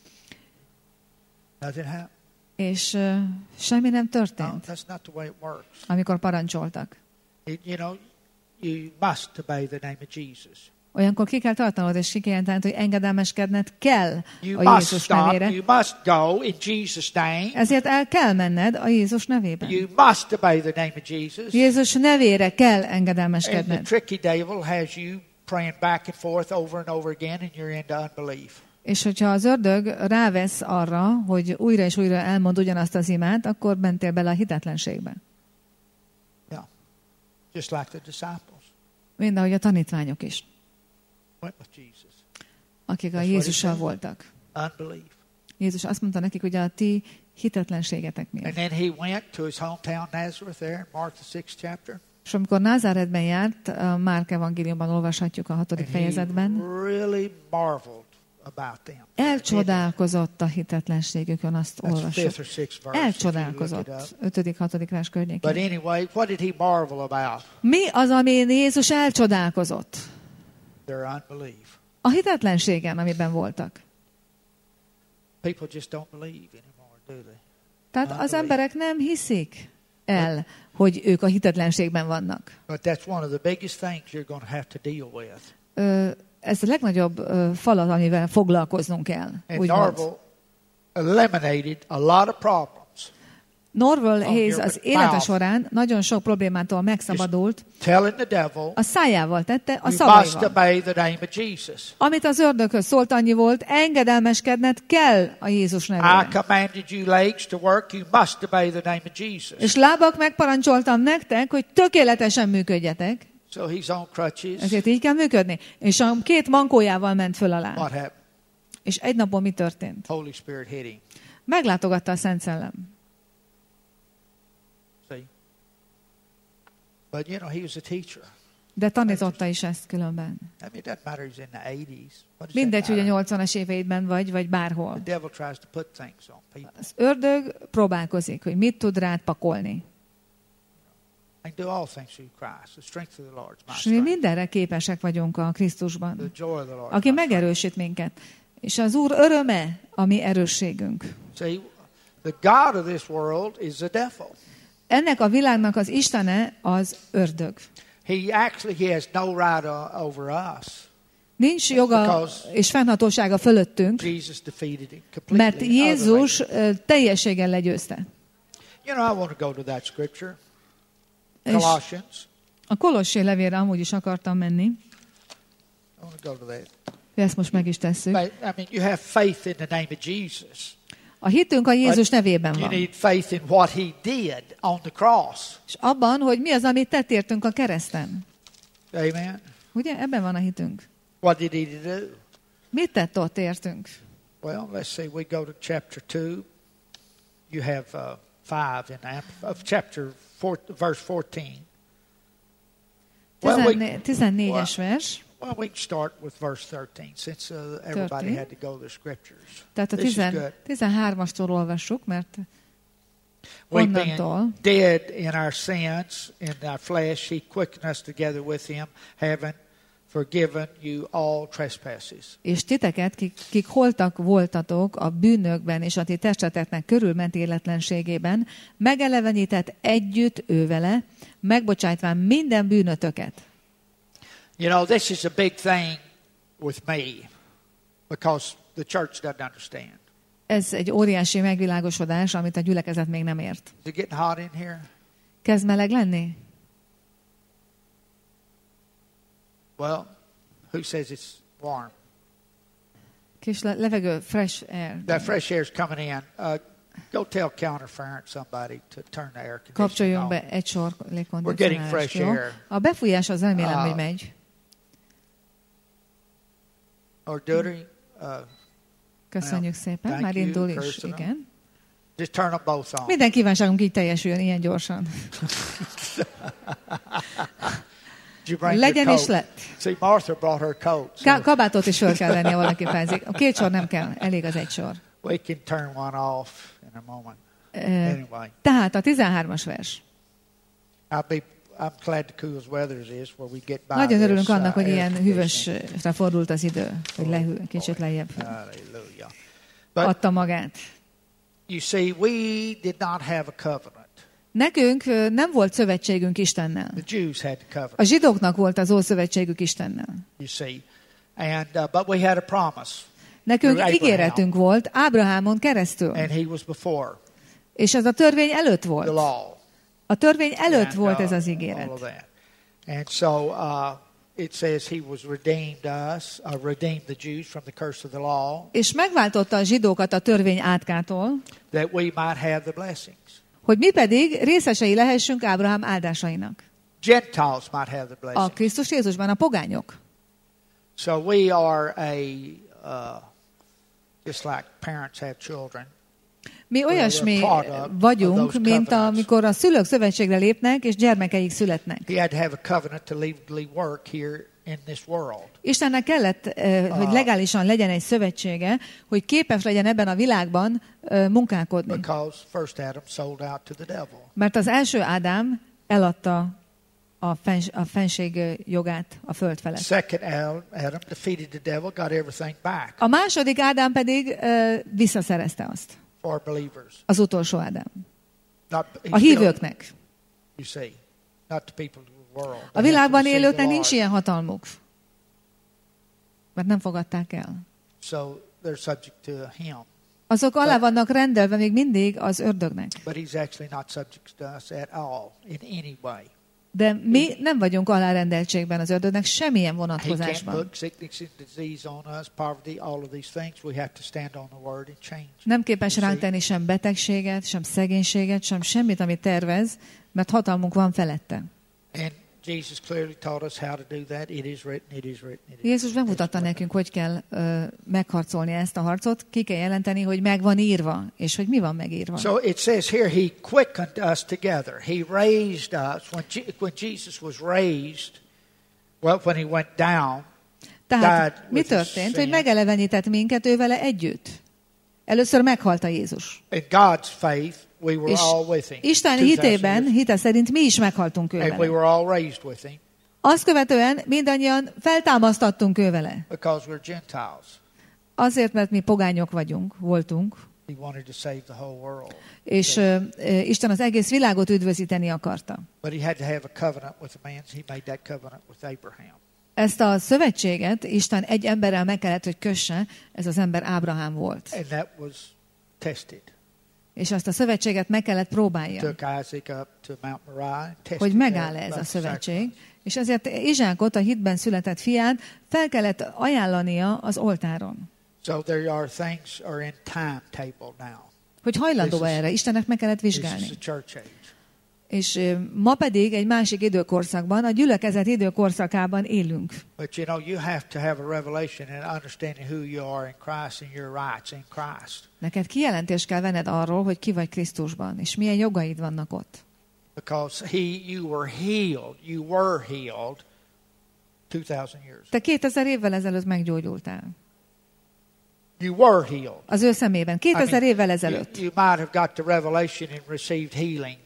Nothing happened. és semmi nem No, történt, that's not the way it works. amikor parancsoltak. You must obey the name of Jesus. Olyankor ki kell tartanod, és ki kell hogy engedelmeskedned kell You a must Jézus stop. nevére. You must go in Jesus' name. Ezért el kell menned a Jézus nevében. You must obey the name of Jesus. Jézus nevére kell And the engedelmeskedned. tricky devil has you praying back and forth over and over again, and you're into unbelief. És hogyha az ördög rávesz arra, hogy újra és újra elmond ugyanazt az imát, akkor mentél bele a hitetlenségbe. Yeah. Just like the disciples Mind ahogy a tanítványok is, went with Jesus. akik a That's what Jézussal he said. voltak. Unbelief. Jézus azt mondta nekik, hogy a ti hitetlenségetek And miatt. then he went to his hometown Nazareth there in Mark the 6th chapter. És amikor Názáretben járt, a Márk evangéliumban olvashatjuk a 6. And he fejezetben, really marveled about them. elcsodálkozott a hitetlenségükön, azt That's olvassuk. 5th or 6th verse. if you look it Elcsodálkozott. up. 5.-6. vers But környékén. anyway, what did he marvel about? Mi az, amin Jézus elcsodálkozott? Their unbelief. A hitetlenségen, amiben voltak. People just don't believe anymore, do they? Tehát az Unbelief. emberek nem hiszik el, hogy ők a hitetlenségben vannak. But that's one of the biggest things you're going to have to deal with. Ez a legnagyobb falat, amivel foglalkoznunk kell. And Úgymond. Norval eliminated a lot of problems. Norval Hayes your az élete mouth. során nagyon sok problémától megszabadult, Telling the devil, a szájával tette, a you must szavaival. obey the name of Jesus. Amit az ördöghöz szólt, annyi volt, engedelmeskedned kell a Jézus I nevére. commanded you legs to work, you must obey the name of Jesus. És lábak, megparancsoltam nektek, hogy tökéletesen működjetek, So he's on crutches. ezért így kell működni. És a 2 mankójával ment föl alá. What happened? És egy napon mi történt? Holy Spirit hit him. Meglátogatta a Szent Szellem. See? But he was a teacher. De tanította is ezt különben. I mean, it doesn't matter he's in the 80s. What does Mindegy, that hogy a matter? 80-as éveidben vagy bárhol. The devil tries to put things on people. Az ördög próbálkozik, hogy mit tud rád pakolni. I can do all things through Christ. The strength of the Lord is my És mi strength. mindenre képesek vagyunk a The Krisztusban, joy of the Lord is aki my strength. megerősít minket. És az Úr öröme a mi erősségünk. See, the God of this world is the devil. Ennek a világnak az istene az ördög. He has no right over us. Nincs joga because és fennhatósága fölöttünk, Jesus defeated him completely. mert Jézus teljességgel legyőzte. I want to go to that scripture. És Colossians. a Kolossé levélre amúgy is akartam menni, I want to go to that. de ezt most meg is tesszük. I mean, you have faith in the name of Jesus. A hitünk a Jézus nevében You van. need faith in what he did on the cross. És abban, hogy mi az, amit tett értünk a kereszten. Amen. Ugye? Ebben van a hitünk. What did he do? Mit tett ott értünk? Well, let's see. We go to chapter 2. You have 5 in of chapter 4, verse 14. 14-es vers. Well, we can start with verse 13 since everybody 13. had to go to the scriptures. Tehát a This is good. 13-astól olvassuk, mert We being onnantól dead in our sins, in our flesh, he quickened us together with him, having forgiven you all trespasses. és titeket, kik holtak voltatok a bűnökben és a ti testeteknek körülment életlenségében, megelevenített együtt ővele, megbocsájtván minden bűnötöket. You know, this is a big thing with me because the church doesn't understand. Ez egy óriási megvilágosodás, amit a gyülekezet még nem ért. Is it getting hot in here? Kezd meleg lenni? Well, who says it's warm? Kis levegő, fresh air. That fresh air is coming in. Go tell counterference somebody to turn the air conditioning Kapcsoljon on. be egy sor We're getting légkondicionálást, fresh jó? air. A befújás az remélem, hogy megy. Or Dudley, Köszönjük szépen, Thank már you, indul is. Kirsten. Igen. Just turn them both on. Minden kívánságunk így teljesüljön ilyen gyorsan. Did you bring Legyen your is coat? lett. See, Martha brought her coat. So Kabátot is föl kell venni, ha valaki fázik. A 2 sor nem kell, elég az 1 sor. we can turn one off in a moment. Anyway, Tehát a 13-as vers. I'm glad the cool weather is where we get by. Nagyon örülünk this, annak, hogy air ilyen conditioning. hűvösre fordult az idő, hogy lehűl, kicsit lejjebb Hallelujah. But adta magát. you see, we did not have a covenant. Nekünk nem volt szövetségünk Istennel. The Jews had the covenant. A zsidóknak volt az ószövetségük Istennel. You see, and but we had a promise, Nekünk Abraham. ígéretünk volt Ábrahámon keresztül. and he was before És ez a törvény előtt the volt. law. A törvény előtt And, volt ez az all ígéret. of that. And so it says he was redeemed us, redeemed the Jews from the curse of the law, És megváltotta a zsidókat a törvény átkától, that we might have the blessings. hogy mi pedig részesei lehessünk Ábrahám áldásainak. Gentiles might have the A blessings. Krisztus Jézusban a pogányok. So we are just like parents have children. Mi olyasmi vagyunk, mint amikor a szülők szövetségre lépnek, és gyermekeik születnek. He had to have a covenant to legally work here in this world. Istennek kellett, hogy legálisan legyen egy szövetsége, hogy képes legyen ebben a világban munkálkodni. Because first Adam sold out to the devil. Mert az első Ádám eladta a fenség jogát a föld felett. Second Adam defeated the devil, got everything back A második Ádám pedig visszaszerezte azt. for believers. Az utolsó Ádám. Not, A hívőknek. You see, not the people of the world. A They világban have to receive élőknek the nincs Lord. ilyen hatalmuk. Mert nem fogadták el. So they're subject to him. Azok alá vannak rendelve még mindig az ördögnek. But he's actually not subject to us at all in any way. De mi nem vagyunk alárendeltségben az ördögnek semmilyen He can't vonatkozásban. put sickness and disease on us, poverty, all of these things. We have to stand on the word and change. Nem képes ránk tenni sem betegséget, sem szegénységet, sem semmit, amit tervez, mert hatalmunk van felette. And Jesus clearly taught us how to do that. It is written, it is written, it is Jézus bemutatta nekünk, hogy kell megharcolni ezt a harcot, ki kell jelenteni, hogy meg van írva, és hogy mi van megírva. So it says here, he quickened us together. He raised us. When Jesus was raised, well, when he went down, Tehát mi történt, hogy megelevenített minket ő vele együtt? Először meghalta Jézus. in God's faith, we were És all with him. Isten 2000 hitében, years. hite szerint mi is meghaltunk ő And we vele. were all raised with him Azt követően mindannyian feltámaztattunk ő vele. because we're Gentiles. Azért, mert mi pogányok voltunk, He wanted to save the whole world. és Isten az egész világot üdvözíteni akarta. But he had to have a covenant with a man. He made that covenant with Abraham. Ezt a szövetséget Isten egy emberrel meg kellett, hogy kösse, ez az ember Ábrahám volt. And that was tested. És azt a szövetséget meg kellett próbálja, Took Isaac up to Mount Moriah and tested hogy megáll-e that ez a love szövetség. sacrifice. És ezért Izsákot, a hitben született fiát fel kellett ajánlania az oltáron. So there are things are in timetable now. Hogy hajlandó This is- erre, Istennek meg kellett This is vizsgálni. the church age. És ma pedig egy másik időkorszakban, a gyülekezet időkorszakában élünk. But you know, you have to have a revelation and understanding who you are in Christ and your rights in Christ. Neked kijelentést kell venned arról, hogy ki vagy Krisztusban, és milyen jogaid vannak ott. Because you were healed 2000 years. Te 2000 évvel ezelőtt meggyógyultál. You were healed. Az ő szemében. 2000 évvel you ezelőtt. might have got the revelation and received healing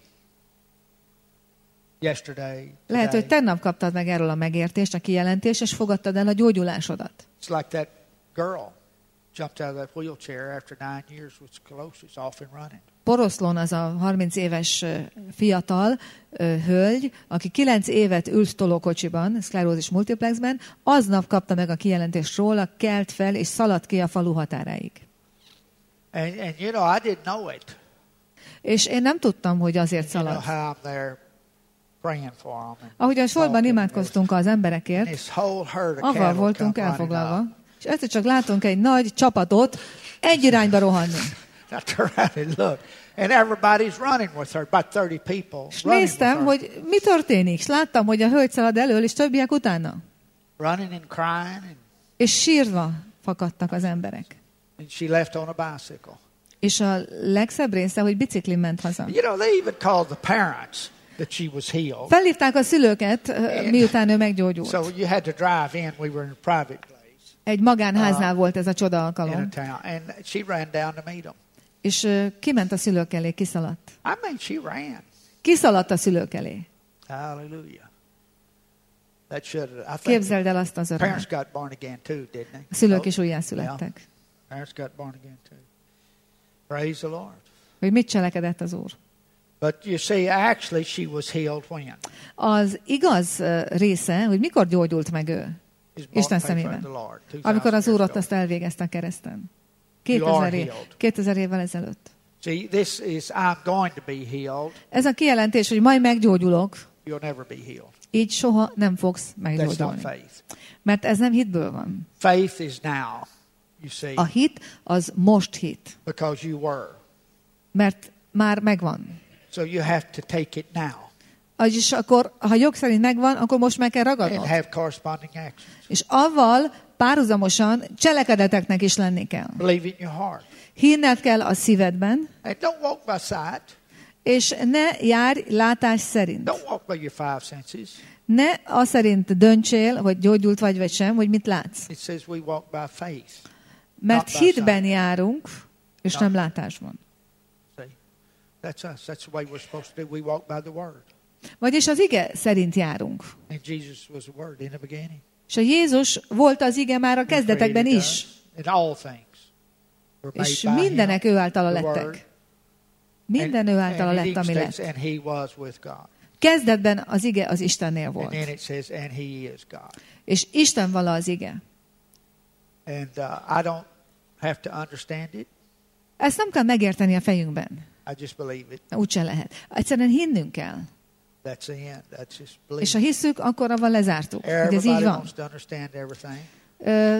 yesterday. Lehet, hogy Today. tegnap kaptad meg erről a megértést, a kijelentést, és fogadtad el a gyógyulásodat. It's like that girl jumped out of that wheelchair after 9 years with sclerosis, off and running. Poroszlón az a 30 éves fiatal hölgy, aki 9 évet ült tolókocsiban, szklerózis multiplexben, aznap kapta meg a kijelentést róla, kelt fel, és szaladt ki a falu határáig. And you know, I didn't know it. És én nem tudtam, hogy azért You know szaladt. how I'm there praying for them. And Ahogy a sorban imádkoztunk az emberekért, this whole herd of avval cattle voltunk come running elfoglalva, up. és egyszer csak látunk egy nagy csapatot egy irányba rohanni. I turned around and looked, and everybody's running with her, about 30 people És running with néztem, her. hogy mi történik, és láttam, hogy a hölgy szalad elől, és többiek utána. Running and crying, and És sírva fakadtak az emberek. And she left on a bicycle. És a legszebb része, hogy biciklin ment haza. You know, they even called the parents that she was healed. Felhívták a szülőket, miután ő meggyógyult. So you had to drive in. We were in a private place Egy magánháznál volt ez a csoda in a alkalom. town. And she ran down to meet them. És kiment a szülők elé, kiszaladt. I mean, she ran. Kiszaladt a szülők elé. Hallelujah. That should. I think Képzeld el azt az parents örömet. got born again too, didn't they? A szülők is újjászülettek. Parents got born again too. Praise the Lord. Hogy mit cselekedett az Úr. But you see, actually, she was healed when? Az igaz része, hogy mikor gyógyult meg ő? Is Isten born faith szemében. in the Lord. 2000 Amikor az years Úr ott ago. azt elvégezte a kereszten. You are 2000 évvel ezelőtt. See, this is, I'm going to be healed. Ez a kijelentés, hogy majd meggyógyulok, You'll never be healed. így soha nem fogsz That's not meggyógyulni. faith. Mert ez nem hitből van. Faith is now, you see, A hit az most hit. because you were. Mert már megvan. So you have to take it now Vagyis akkor, ha jog szerint megvan, akkor most meg kell and ragadnod. have corresponding actions. És avval párhuzamosan cselekedeteknek is lenni kell. Believe it in your heart. Hinned kell a szívedben, And don't walk by sight. és ne járj látás szerint. Don't walk by your five senses. Ne az szerint döntsél, hogy gyógyult vagy sem, hogy mit látsz. It says we walk by faith. Mert Not by hitben járunk, és No. nem látásban. See, that's us. That's the way we're supposed to do. We walk by the Word. Vagyis az ige szerint járunk. And Jesus was the Word in the beginning. És a Jézus volt az ige már a He kezdetekben created is. us, and all things were made És by Him. mindenek ő általa The Word. lettek. Minden ő általa And lett, ami states, lett. and He was with God. Kezdetben az ige az Istennél And volt. then it says, and He is God. És Isten vala az ige. And I don't have to understand it. Ezt nem kell megérteni a fejünkben. I just believe it. Úgyse lehet. Egyszerűen hinnünk kell. That's the end. That's just És ha believe. hisszük, akkor avval lezártuk, hogy ez így Everybody van. wants to understand everything. Ö,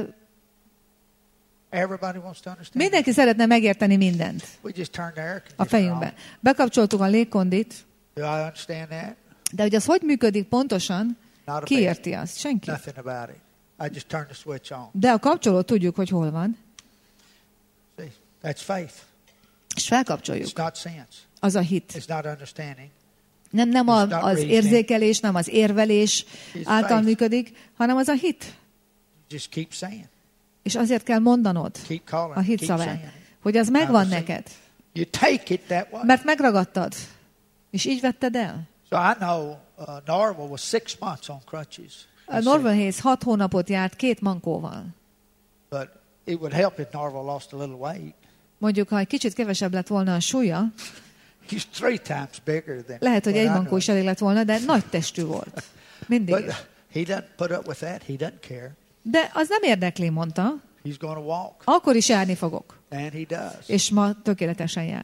Everybody wants to understand. Mindenki szeretne megérteni mindent We just turned the air a conditioner fejünkben. on. Bekapcsoltuk a légkondit, Do I understand that? de hogy az hogy működik pontosan, Not a ki bit. érti azt? Senki. Nothing about it. I just turned the switch on. De a kapcsolót tudjuk, hogy hol van, See, that's faith. és It's felkapcsoljuk. not sense. Az a hit. It's not understanding. Nem It's not az reasoning. érzékelés, nem az érvelés It's által faith. működik, hanem az a hit. Just keep saying. És azért kell mondanod Keep calling. a hit Keep szavát, saying. hogy az megvan Never neked. You take it that way. Mert megragadtad, és így vetted el. So I know Norval was 6 months on crutches. A Norval Hayes 6 hónapot járt 2 mankóval. But it would help if Norval lost a little weight. Mondjuk, ha egy kicsit kevesebb lett volna a súlya, He's 3 times bigger than lehet, hogy what egy I mankó know. is elég lett volna, de nagy testű volt. Mindig But is. he doesn't put up with that. He doesn't care. De az nem érdekli, mondta. He's going to walk. Akkor is járni fogok. And he does. És ma tökéletesen jár.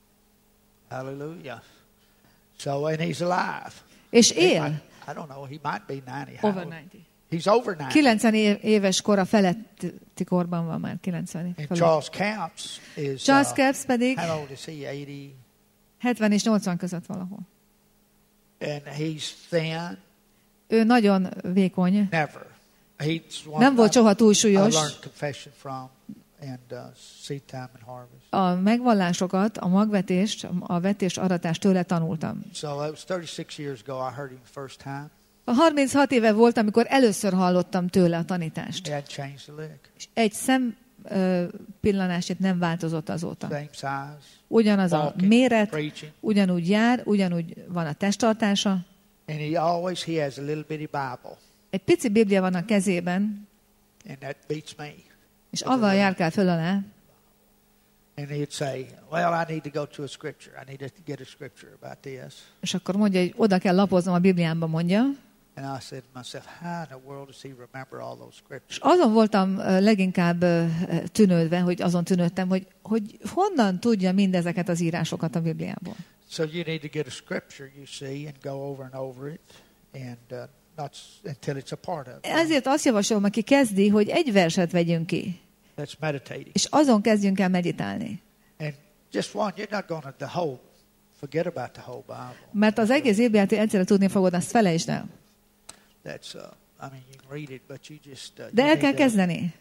Hallelujah. So, and he's alive. És He él. might- I don't know. He might be 90. How Over old? 90. He's over 90. 90 éves kora feletti korban van már, 90 And fölött. Charles Camps is, Charles Capps pedig how old is he? 80. 70 és 80 között valahol. And he's thin. Ő nagyon vékony. Never. He's one Nem volt soha I túlsúlyos. learned confession from and seed time and harvest. A megvallásokat, a magvetést, a vetés aratást tőle tanultam. So it was 36 years ago I heard him the first time. A 36 éve volt, amikor először hallottam tőle a tanítást. He hadn't changed a lick. És egy szem pillanásét nem változott azóta. Same size. Ugyanaz a Walking, méret, preaching. ugyanúgy jár, ugyanúgy van a testtartása. And he has a little bitty Bible. Egy pici Biblia van a kezében, And that beats me. és avval járkál föl alá, And he'd say, well, I need to go to a scripture. I need to get a scripture about this. és akkor mondja, hogy oda kell lapoznom a Bibliámba, mondja. And I said to myself, how in the world does he remember all those És scriptures? azon voltam leginkább tűnődve, hogy azon tűnődtem, hogy honnan tudja mindezeket az írásokat a Bibliából. So you need to get a scripture, you see, and go over and over it, and not until it's a part of it. Ezért azt javasolom, aki kezdi, hogy egy verset vegyünk ki, That's meditating. és azon kezdjünk el meditálni. And just one, you're not going to forget about the whole Bible. Mert az egész Bibliát egyszerre tudni fogod, azt felejtsd el. That's, I mean, you can read it, but you just De you el kell need to kezdeni.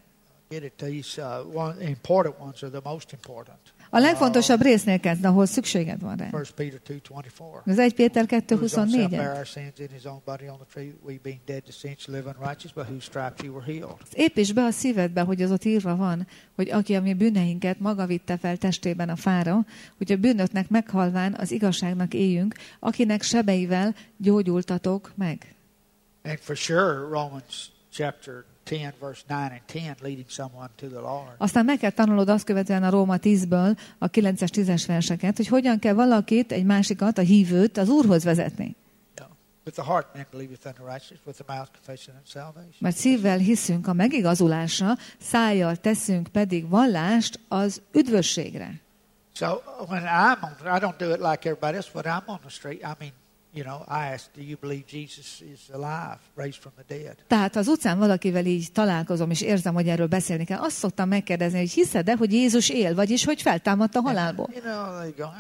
Get it. These important ones are the most important. A legfontosabb résznél kezd, ahol szükséged van rá. 1 Peter 2:24. Az 1 Péter Who himself 2:24. bare our sins in his own body on the tree, we being dead to sins, live unrighteous, by whose stripes you were healed. Építs be a szívedbe, hogy az ott írva van, hogy aki a mi bűneinket maga vitte fel testében a fára, hogy a bűnöknek meghalván az igazságnak éljünk, akinek sebeivel gyógyultatok meg. And for sure, Romans chapter 10, verse 9 and 10, leading someone to the Lord. Aztán meg kell tanulnod azt követően a Róma 10-ből a 9-es, 10-es verseket, hogy hogyan kell valakit, egy másikat, a hívőt az Úrhoz vezetni. Yeah. With the heart man believeth unto righteousness, with the mouth confession unto salvation. Mert szívvel hiszünk a megigazulásra, szájjal teszünk pedig vallást az üdvösségre. So when I don't do it like everybody else, when I'm on the street, I mean, you know, I ask, do you believe Jesus is alive, raised from the dead? Tehát az utcán valakivel így találkozom, és érzem, hogy erről beszélni kell. Azt szoktam megkérdezni, hogy hiszed-e, hogy Jézus él, vagyis hogy feltámadt a halálból. You know, they go,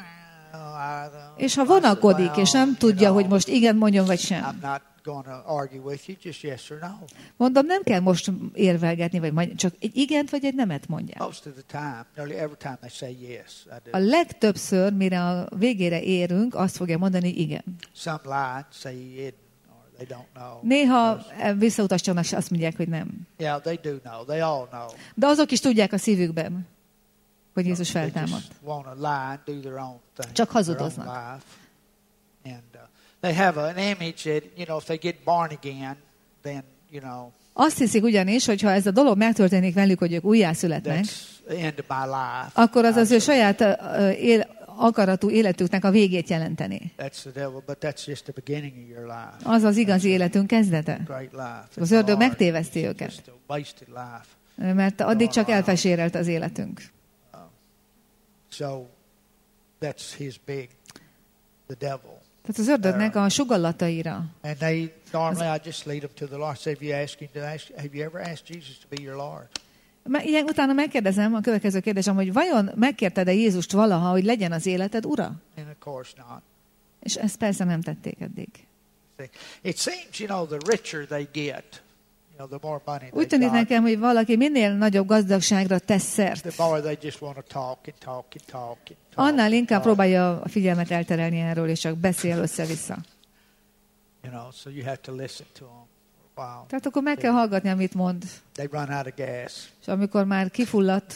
I don't. És ha vonakodik, és nem tudja, hogy most igen mondjon, vagy sem. I'm not going to argue with you, just yes or no. Mondom, nem kell most érvelgetni, vagy csak egy igent, vagy egy nemet mondják. Most of the time, nearly every time they say yes, I do. A legtöbbször, mire a végére érünk, azt fogja mondani, hogy igen. Some lie, say he didn't, or they don't know. Néha visszautasítanak, és azt mondják, hogy nem. Yeah, they do know. They all know. De azok is tudják a szívükben, hogy Jézus They feltámadt. just want to lie and do their own thing. Csak their own hazudoznak. life. And they have an image that, you know, if they get born again, then, you know, Azt hiszik ugyanis, hogy ha ez a dolog megtörténik velük, hogy ők újjászületnek, that's the end of my life. akkor az az ő saját akaratú életüknek a végét jelenteni. That's the devil, but that's just the beginning of your life. Az az igazi életünk kezdete. Great life. Az ördög It's megtéveszti It's őket. just a wasted life. Mert addig csak elfesérelt az életünk. So that's his big, the devil. Tehát az ördögnek a sugallataira. And they normally I just lead them to the Lord. Say, have you ever asked Jesus to be your Lord? Ilyen utána megkérdezem, a következő kérdésem, hogy vajon megkérted-e Jézust valaha, hogy legyen az életed ura? And of course not. És ezt persze nem tették eddig. It seems, you know, the richer they get, you know, the more money Úgy they tűnik got, nekem, hogy valaki minél nagyobb gazdagságra tesz szert, the more they just want to talk and talk and talk and talk. annál inkább and talk. próbálja a figyelmet elterelni erről, és csak beszél össze-vissza. You know, so you have to listen to them for a while. Tehát akkor meg kell hallgatni, amit mond. They run out of gas. És amikor már kifulladt,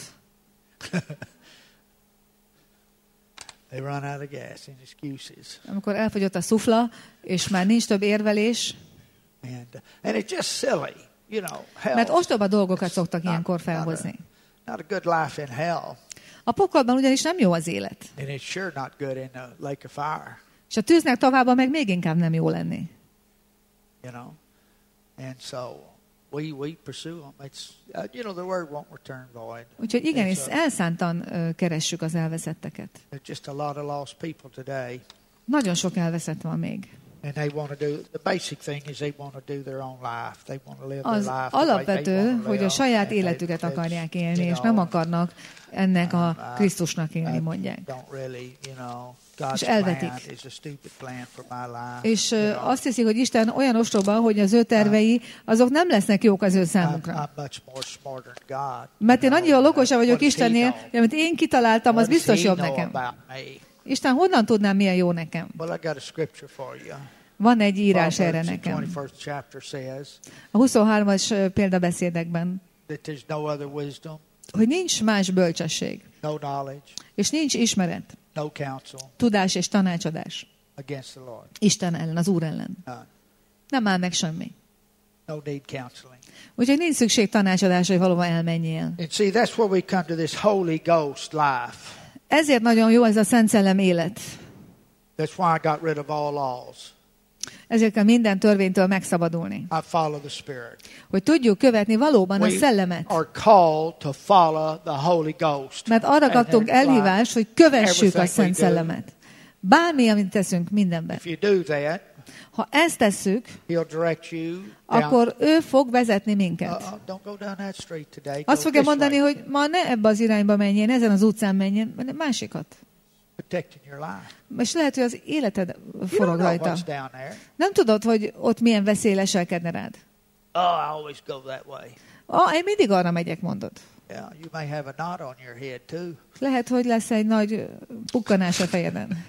They run out of gas and excuses. amikor elfogyott a szufla, és már nincs több érvelés, And it's just silly, you know. Hell, mert ostoba dolgokat szoktak ilyenkor felhozni. not a good life in hell, A pokolban ugyanis nem jó az élet. and it's sure not good in the lake of fire, És a tűznek tavában meg még inkább nem jó lenni. you know. And so we pursue them. It's you know, the word won't return void. Úgyhogy igenis, elszántan keressük az elveszetteket. There's just a lot of lost people today, Nagyon sok elveszett van még. and they want to do the basic thing is they want to do their own life. They want to live their Az life the way they alapvető, want to hogy a live, saját and életüket they- akarják élni, you és know, nem akarnak ennek a Krisztusnak élni, mondják. Don't really, you know, God's És elvetik. plan is a stupid plan for my life. És you know. azt hiszik, hogy Isten olyan ostoba, hogy az ő tervei, azok nem lesznek jók az ő számukra. I'm much more smarter than God. Mert én You know, annyival okosabb vagyok what does he Istennél, know? hogy amit én kitaláltam, az What does biztos he jobb know nekem. about me? Isten honnan tudnám, milyen jó nekem? Well, I got a scripture for you. Van egy írás erre Proverbs, the nekem. 21st chapter says A 23-as példabeszédekben, that there's no other wisdom, hogy nincs más bölcsesség, no knowledge, és nincs ismeret, no counsel tudás és tanácsadás against the Lord. Isten ellen, az Úr ellen. None. Nem áll meg semmi. No need counseling. Úgyhogy nincs szükség tanácsadásra, hogy valóban elmenjél. And see, that's where we come to this Holy Ghost life. Ezért nagyon jó ez a Szent Szellem élet. That's why I got rid of all laws. Ezért kell minden törvénytől megszabadulni. I follow the Spirit. Hogy tudjuk követni valóban a We szellemet. are called to follow the Holy Ghost. Mert arra And kaptunk it's elhívást, hogy kövessük a everything Szent we do. Szellemet. Bármi, amit teszünk, mindenben. If you do that, Ha ezt tesszük, He'll direct you down. akkor ő fog vezetni minket. Don't go down that street today. Azt Go fogja this mondani, way. hogy ma ne ebbe az irányba menjen, ezen az utcán menjen, hanem másikat. Protecting your life. És lehet, hogy az életed You forog don't know rajta. what's down there. Nem tudod, hogy ott milyen veszély leselkedne rád. Oh, I always go that way. Én mindig arra megyek, mondod. Yeah, you may have a knot on your head too. Lehet, hogy lesz egy nagy pukkanás a fejeden.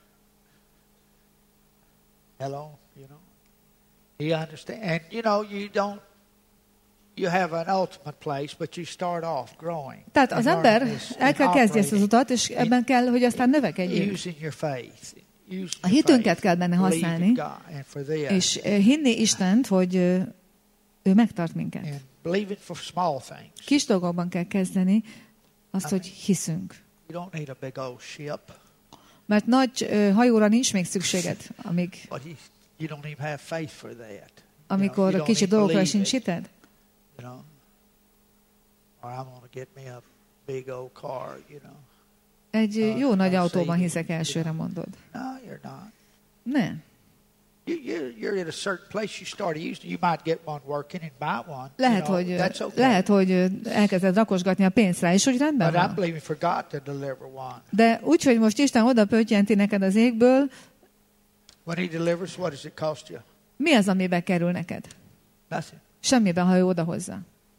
Hello, you know. You understand? And you know, you have an ultimate place, but you start off growing. Tehát az ember el kell kezdje ezt az utat, és ebben kell, hogy aztán növekedjünk. Using your faith. A hitünket kell benne használni, és hinni Istent, hogy ő megtart minket. Kis dolgokban kell kezdeni azt, hogy hiszünk. Mert nagy hajóra nincs még szükséged, amikor a kicsi dolgokra sincs hited. Egy jó nagy autóban hiszek elsőre, mondod. Nem. Lehet, hogy elkezded rakosgatni a pénzt rá, és úgy rendben van. De úgy, hogy most Isten oda pöttyenti neked az égből, mi az, amibe kerül neked? Semmiben, ha ő odahozza.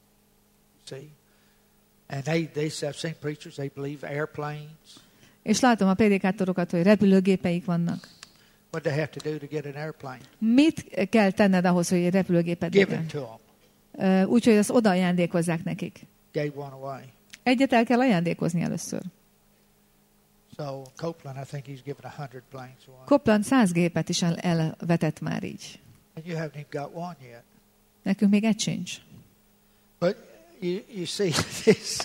És látom a prédikátorokat, hogy repülőgépeik vannak. Mit kell tenned ahhoz, hogy egy repülőgépet legyen? Úgyhogy ezt oda ajándékozzák nekik. Egyet el kell ajándékozni először. Copeland 100 gépet is elvetett már így. Nekünk még egy sincs. You see this.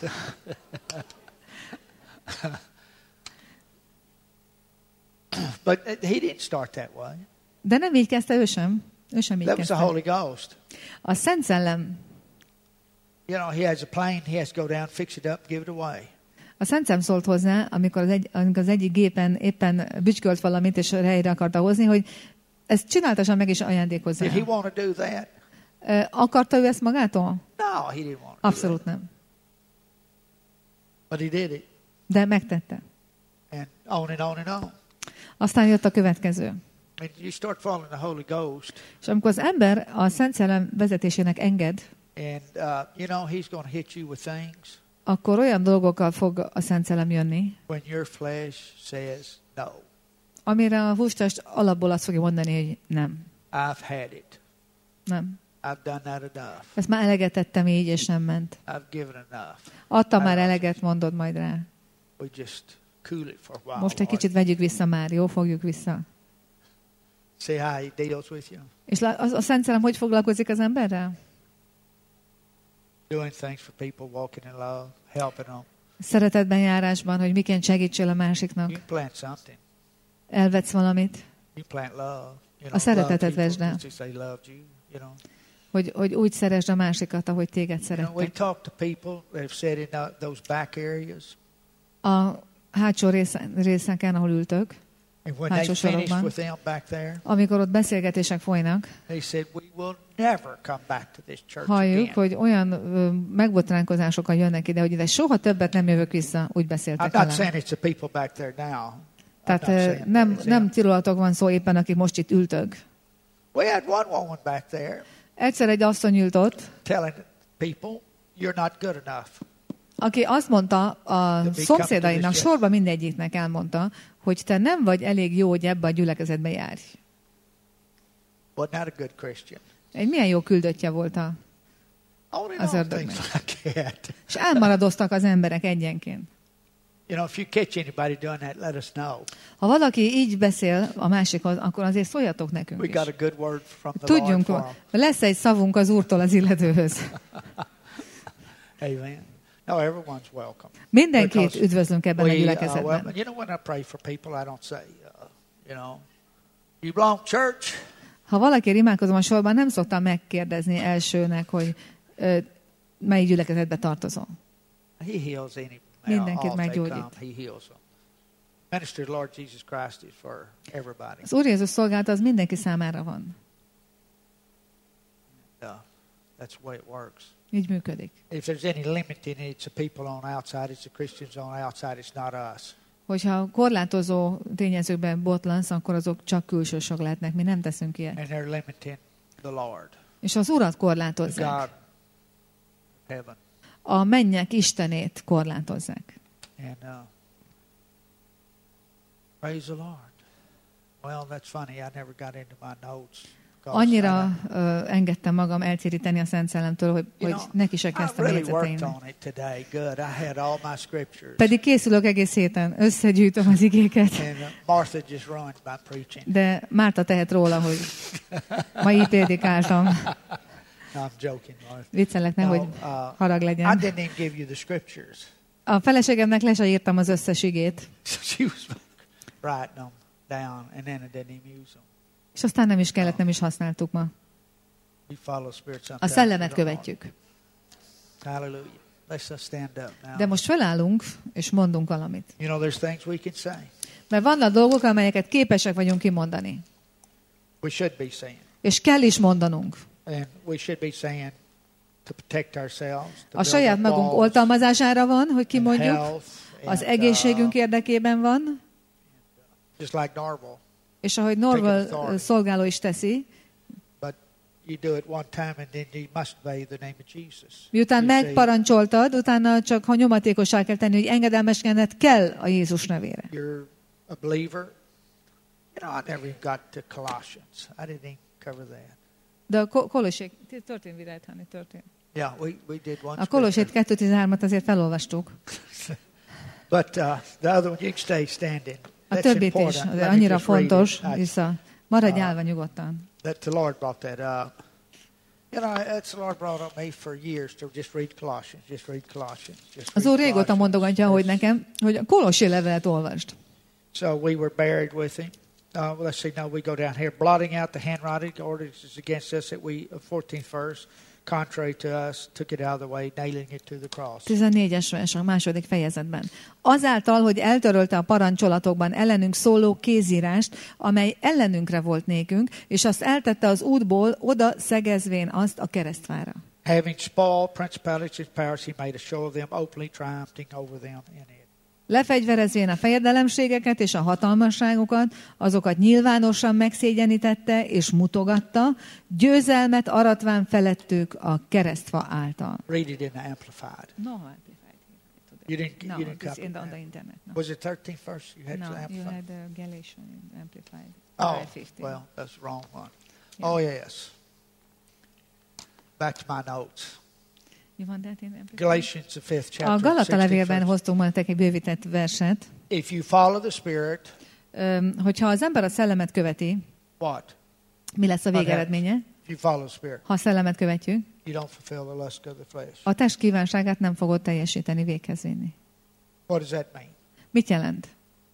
But he didn't start that way. De nem így kezdte ő sem. Ő sem így kezdte. That was the Holy Ghost. A Szent Szellem. You know, he has a plane, he has to go down, fix it up, give it away. A Szent Szellem szólt hozzá, amikor az egyik gépen éppen bütykölt valamit, és helyre akarta hozni, hogy ezt csináltasan meg is ajándékozza. Did he want to do that? Akarta ő ezt magától? No, he didn't want to. Abszolút nem. But he did it. De megtette. And on and on and on. Aztán jött a következő. You start following the Holy Ghost. És amikor az ember a Szent Szellem vezetésének enged, and you know, he's going to hit you with things. Akkor olyan dolgokkal fog a Szent Szellem jönni, when your flesh says no. Amire a hústest alapból azt fogja mondani, hogy nem. I've had it. Nem. I've done that enough. Ezt már eleget tettem így, és nem ment. I've given enough. Adtam már eleget, mondod majd rá. We just cool it for a while. Most egy kicsit vegyük vissza már, jó? Fogjuk vissza. See how he deals with you. És a Szent Szellem hogy foglalkozik az emberrel? Doing things for people, walking in love, helping them. Szeretetben járásban, hogy miként segítsél a másiknak. You plant something. Elvetsz valamit. You plant love. A szeretetet vesd el. Hogy úgy szeresd a másikat, ahogy téged szerettek. A hátsó részeken, ahol ültök, hátsó sorokban, amikor ott beszélgetések folynak, halljuk, hogy olyan megbotránkozásokkal jönnek ide, hogy ide soha többet nem jövök vissza, úgy beszéltek velem. Tehát nem tirólatok van szó éppen, akik most itt ültök. Egyszer egy asszony ült ott, aki azt mondta a szomszédainak, sorba mindegyiknek elmondta, hogy te nem vagy elég jó, hogy ebbe a gyülekezetbe járj. Egy milyen jó küldöttje volt az ördögnek. És elmaradoztak az emberek egyenként. Ha valaki így beszél a másikhoz, akkor azért szóljatok nekünk is. Tudjunk, lesz egy szavunk az Úrtól az illetőhöz. Amen. No, everyone's welcome. Mindenkit üdvözlünk ebben a gyülekezetben. Ha valaki imádkozom a sorban, nem szoktam megkérdezni elsőnek, hogy melyik gyülekezetbe tartozom. Mindenkit meggyógyít. Az Úr Jézus szolgálata az mindenki számára van. Így működik. Hogyha korlátozó tényezőkben botlansz, akkor azok csak külsősök lehetnek, mi nem teszünk ilyet. És az Urat korlátozzák. heaven. A mennyek Istenét korlátozzák. And praise the Lord. Well, that's funny. I never got into my notes. Annyira engedtem magam eltéríteni a Szent Szellemtől, hogy neki se kezdtem jegyzeteimnek. Pedig készülök egész héten, összegyűjtöm az igéket. De Márta tehet róla, hogy ma így prédikáltam. Viccelek, nehogy harag legyen. A feleségemnek le se írtam az összes igét. És aztán nem is kellett, nem is használtuk ma. A szellemet követjük. De most felállunk, és mondunk valamit. Mert vannak dolgok, amelyeket képesek vagyunk kimondani. És kell is mondanunk. A saját magunk oltalmazására van, hogy kimondjuk. Az egészségünk érdekében van. És ahogy Norval szolgáló is teszi, miután megparancsoltad, utána csak ha nyomatékossá kell tenni, hogy engedelmeskedned kell a Jézus nevére. De a Kolossé, a Kolossét 2:13-at azért felolvastuk. A többit is, az annyira fontos, vissza. Maradj állva nyugodtan. The Lord brought that up. You know, that's the Lord brought up me for years to just read Colossians, just read Colossians. Az Úr régóta mondogatja, hogy nekem, hogy a Kolossé levelet olvasd. So we were buried with him. Let's see, now we go down here. Blotting out the handwriting ordinances against us that we, 14th verse, contrary to us, took it out of the way, nailing it to the cross. 14-es vers a második fejezetben. Azáltal, hogy eltörölte a parancsolatokban ellenünk szóló kézírást, amely ellenünkre volt nékünk, és azt eltette az útból, oda szegezvén azt a keresztfára. Having spoiled principalities and powers, he made a show of them, openly triumphing over them in it. Lefegyverezvén a fejedelemségeket és a hatalmasságokat, azokat nyilvánosan megszégyenítette és mutogatta, győzelmet aratván felettük a keresztfa által. Read it in the Amplified. No, Amplified. You didn't copy on the that. internet. No. Was it 13th verse? You had No, the you Amplified? had the Galatian Amplified. Oh, 15. well, that's the wrong one. Yeah. Oh, yes. Back to my notes. You want that in Amplified? Galatians, the 5th chapter. A Galata 16th levélben verse. hoztunk majd egy bővített verset. If you follow the Spirit, Hogyha az ember a szellemet követi, what? mi lesz a végeredménye? If you follow the Spirit, Ha a szellemet követjük, you don't fulfill the lust of the flesh. a test kívánságát nem fogod teljesíteni, véghez vinni. What does that mean? Mit jelent?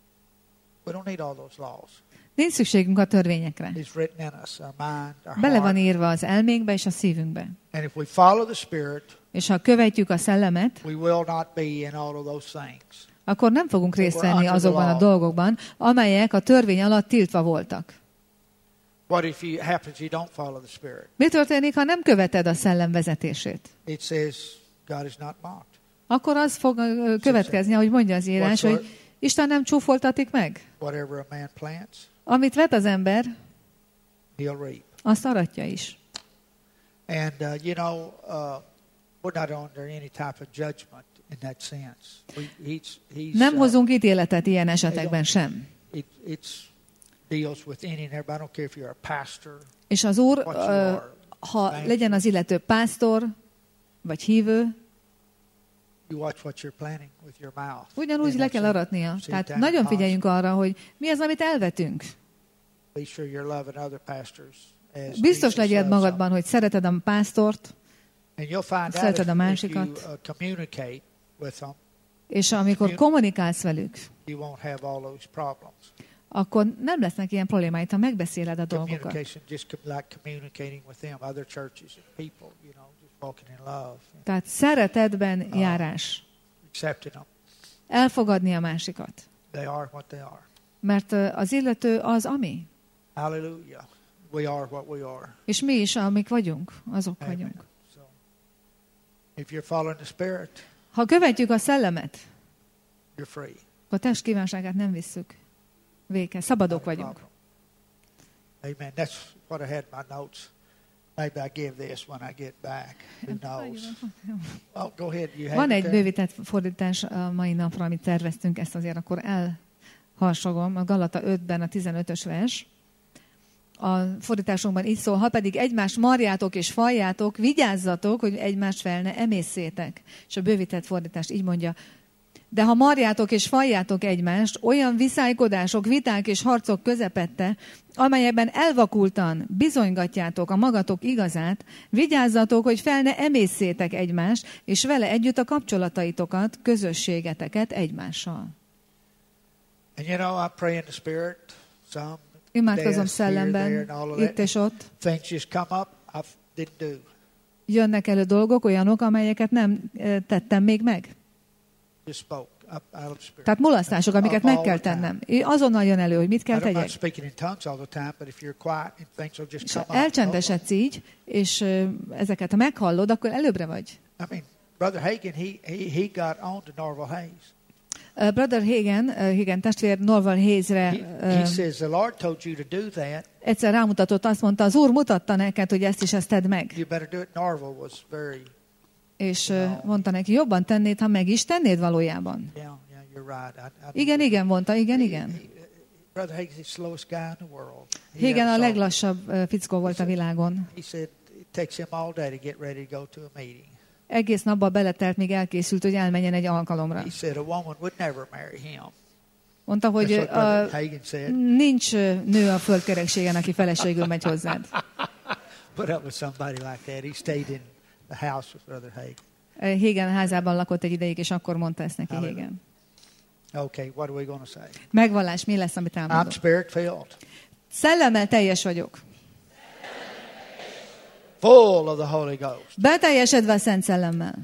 We don't need all those laws. Nincs szükségünk a törvényekre. It's written in us, our mind, our Bele van heart. írva az elménkbe és a szívünkbe. And if we follow the Spirit, És ha követjük a szellemet, we will not be in all of those things. akkor nem fogunk részt venni azokban a dolgokban, amelyek a törvény alatt tiltva voltak. What if you happens you don't follow the Spirit? Mi történik, ha nem követed a szellem vezetését? It says God is not mocked. Akkor az fog következni, ahogy mondja az írás, hogy Isten nem csúfoltatik meg. Whatever a man plants, Amit vet az ember, he'll reap. azt aratja is. And we're not under any type of judgment in that sense. Nem hozunk ítéletet ilyen esetekben sem. It deals with any and everybody. I don't care if you're a pastor. És az Úr, ha legyen az illető pásztor, vagy hívő, You watch what you're planting with your mouth. ugyanúgy le kell aratnia. Tehát nagyon figyeljünk arra, hogy mi az, amit elvetünk. Be sure you're loving other pastors as Biztos Jesus legyél loves magadban, them. hogy szereted a pásztort, And you'll find out szereted a if másikat. you communicate with them, és amikor kommunikálsz velük, you won't have all those problems. akkor nem lesznek ilyen problémáid, ha megbeszéled a dolgokat. Communication, just like communicating with them, other churches and people, just walking in love. Tehát szeretetben járás. Accepting them. Elfogadni a másikat. They are what they are. Mert az illető az, ami. Hallelujah. We are what we are. És mi is, amik vagyunk, azok Amen. vagyunk. So, if you're following the Spirit, Ha követjük a szellemet, you're free. akkor a test kívánságát nem visszük véghez. Szabadok Not a vagyunk. problem. Amen. That's what I had in my notes. Maybe I give this when I get back. Who knows? Oh, go ahead. You have Van it egy there? bővített fordítás a mai napra, amit terveztünk, ezt azért akkor elharsogom. A Galata 5-ben a 15-ös vers. A fordításunkban így szól, ha pedig egymást marjátok és faljátok, vigyázzatok, hogy egymást fel ne emészszétek. És a bővített fordítást így mondja, de ha marjátok és faljátok egymást, olyan viszálykodások, viták és harcok közepette, amelyekben elvakultan bizonygatjátok a magatok igazát, vigyázzatok, hogy fel ne emészszétek egymást, és vele együtt a kapcsolataitokat, közösségeteket egymással. And you know, I pray in the Spirit. Some Imádkozom days here, there, szellemben, and all of itt that. és ott. Things just come up I didn't do. Jönnek elő dolgok, olyanok, amelyeket nem tettem még meg. Just spoke up out of the Spirit. Tehát mulasztások, amiket meg kell tennem. Azonnal jön elő, hogy mit kell I'm not tegyek. speaking in tongues all the time, but if you're quiet and things will just És come ha up. elcsendesedsz így, és ezeket ha meghallod, akkor előbbre vagy. I mean, Brother Hagin, he got on to Norval Hayes. Brother Hagen testvér Norval Hayesre He says the Lord told you to do that. egyszer rámutatott, azt mondta, az Úr mutatta neked, hogy ezt is ezt tedd meg. You better do it. Norval was very. És mondta neki, jobban tennéd, ha meg is tennéd valójában. Yeah, you're right. Igen, mondta, igen. Brother Hagen's the slowest guy in the world. Hagen a leglassabb fickó volt a világon. He said it takes him all day to get ready to go to a meeting. Egész napba beletelt, míg elkészült, hogy elmenjen egy alkalomra. He said a woman would never marry him. Mondta, hogy That's what Brother Hagin said. nincs nő a földkerekségen, aki feleségül megy hozzád. Put up with somebody like that. He stayed in the house with Brother Hagin. Hagen házában lakott egy ideig, és akkor mondta ezt neki Hagen. Okay, what are we going to say? Megvallás, mi lesz, amit I'm elmondok? spirit-filled. Szellemmel teljes vagyok. Full of the Holy Ghost. Beteljesedve a Szent Szellemmel.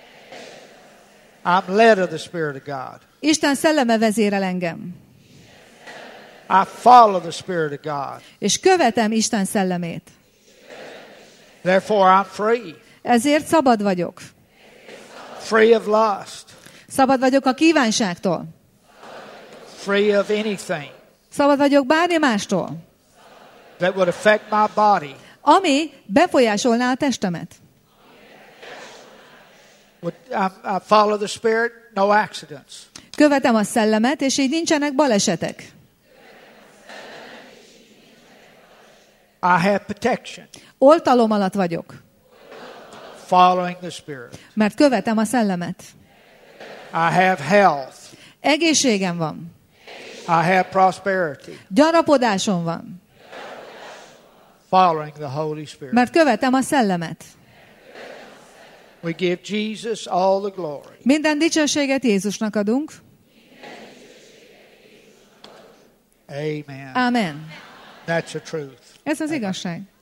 I'm led of the Spirit of God. Isten szelleme vezérel engem. I follow the Spirit of God. És követem Isten szellemét. Therefore I'm free. Ezért szabad vagyok. Free of lust. Szabad vagyok a kívánságtól. Free of anything Szabad vagyok bármi mástól, that would affect my body. ami befolyásolná a testemet. I follow the Spirit, no accidents. Követem a szellemet, és így nincsenek balesetek. I have protection. Oltalom alatt vagyok, Following the Spirit. mert követem a szellemet. I have health. Egészségem van. I have prosperity. Gyarapodásom van, Following the Holy Spirit. mert követem a szellemet. We give Jesus all the glory. Minden dicsőséget Jézusnak adunk. Amen. Amen. That's the truth. Ez az igazság.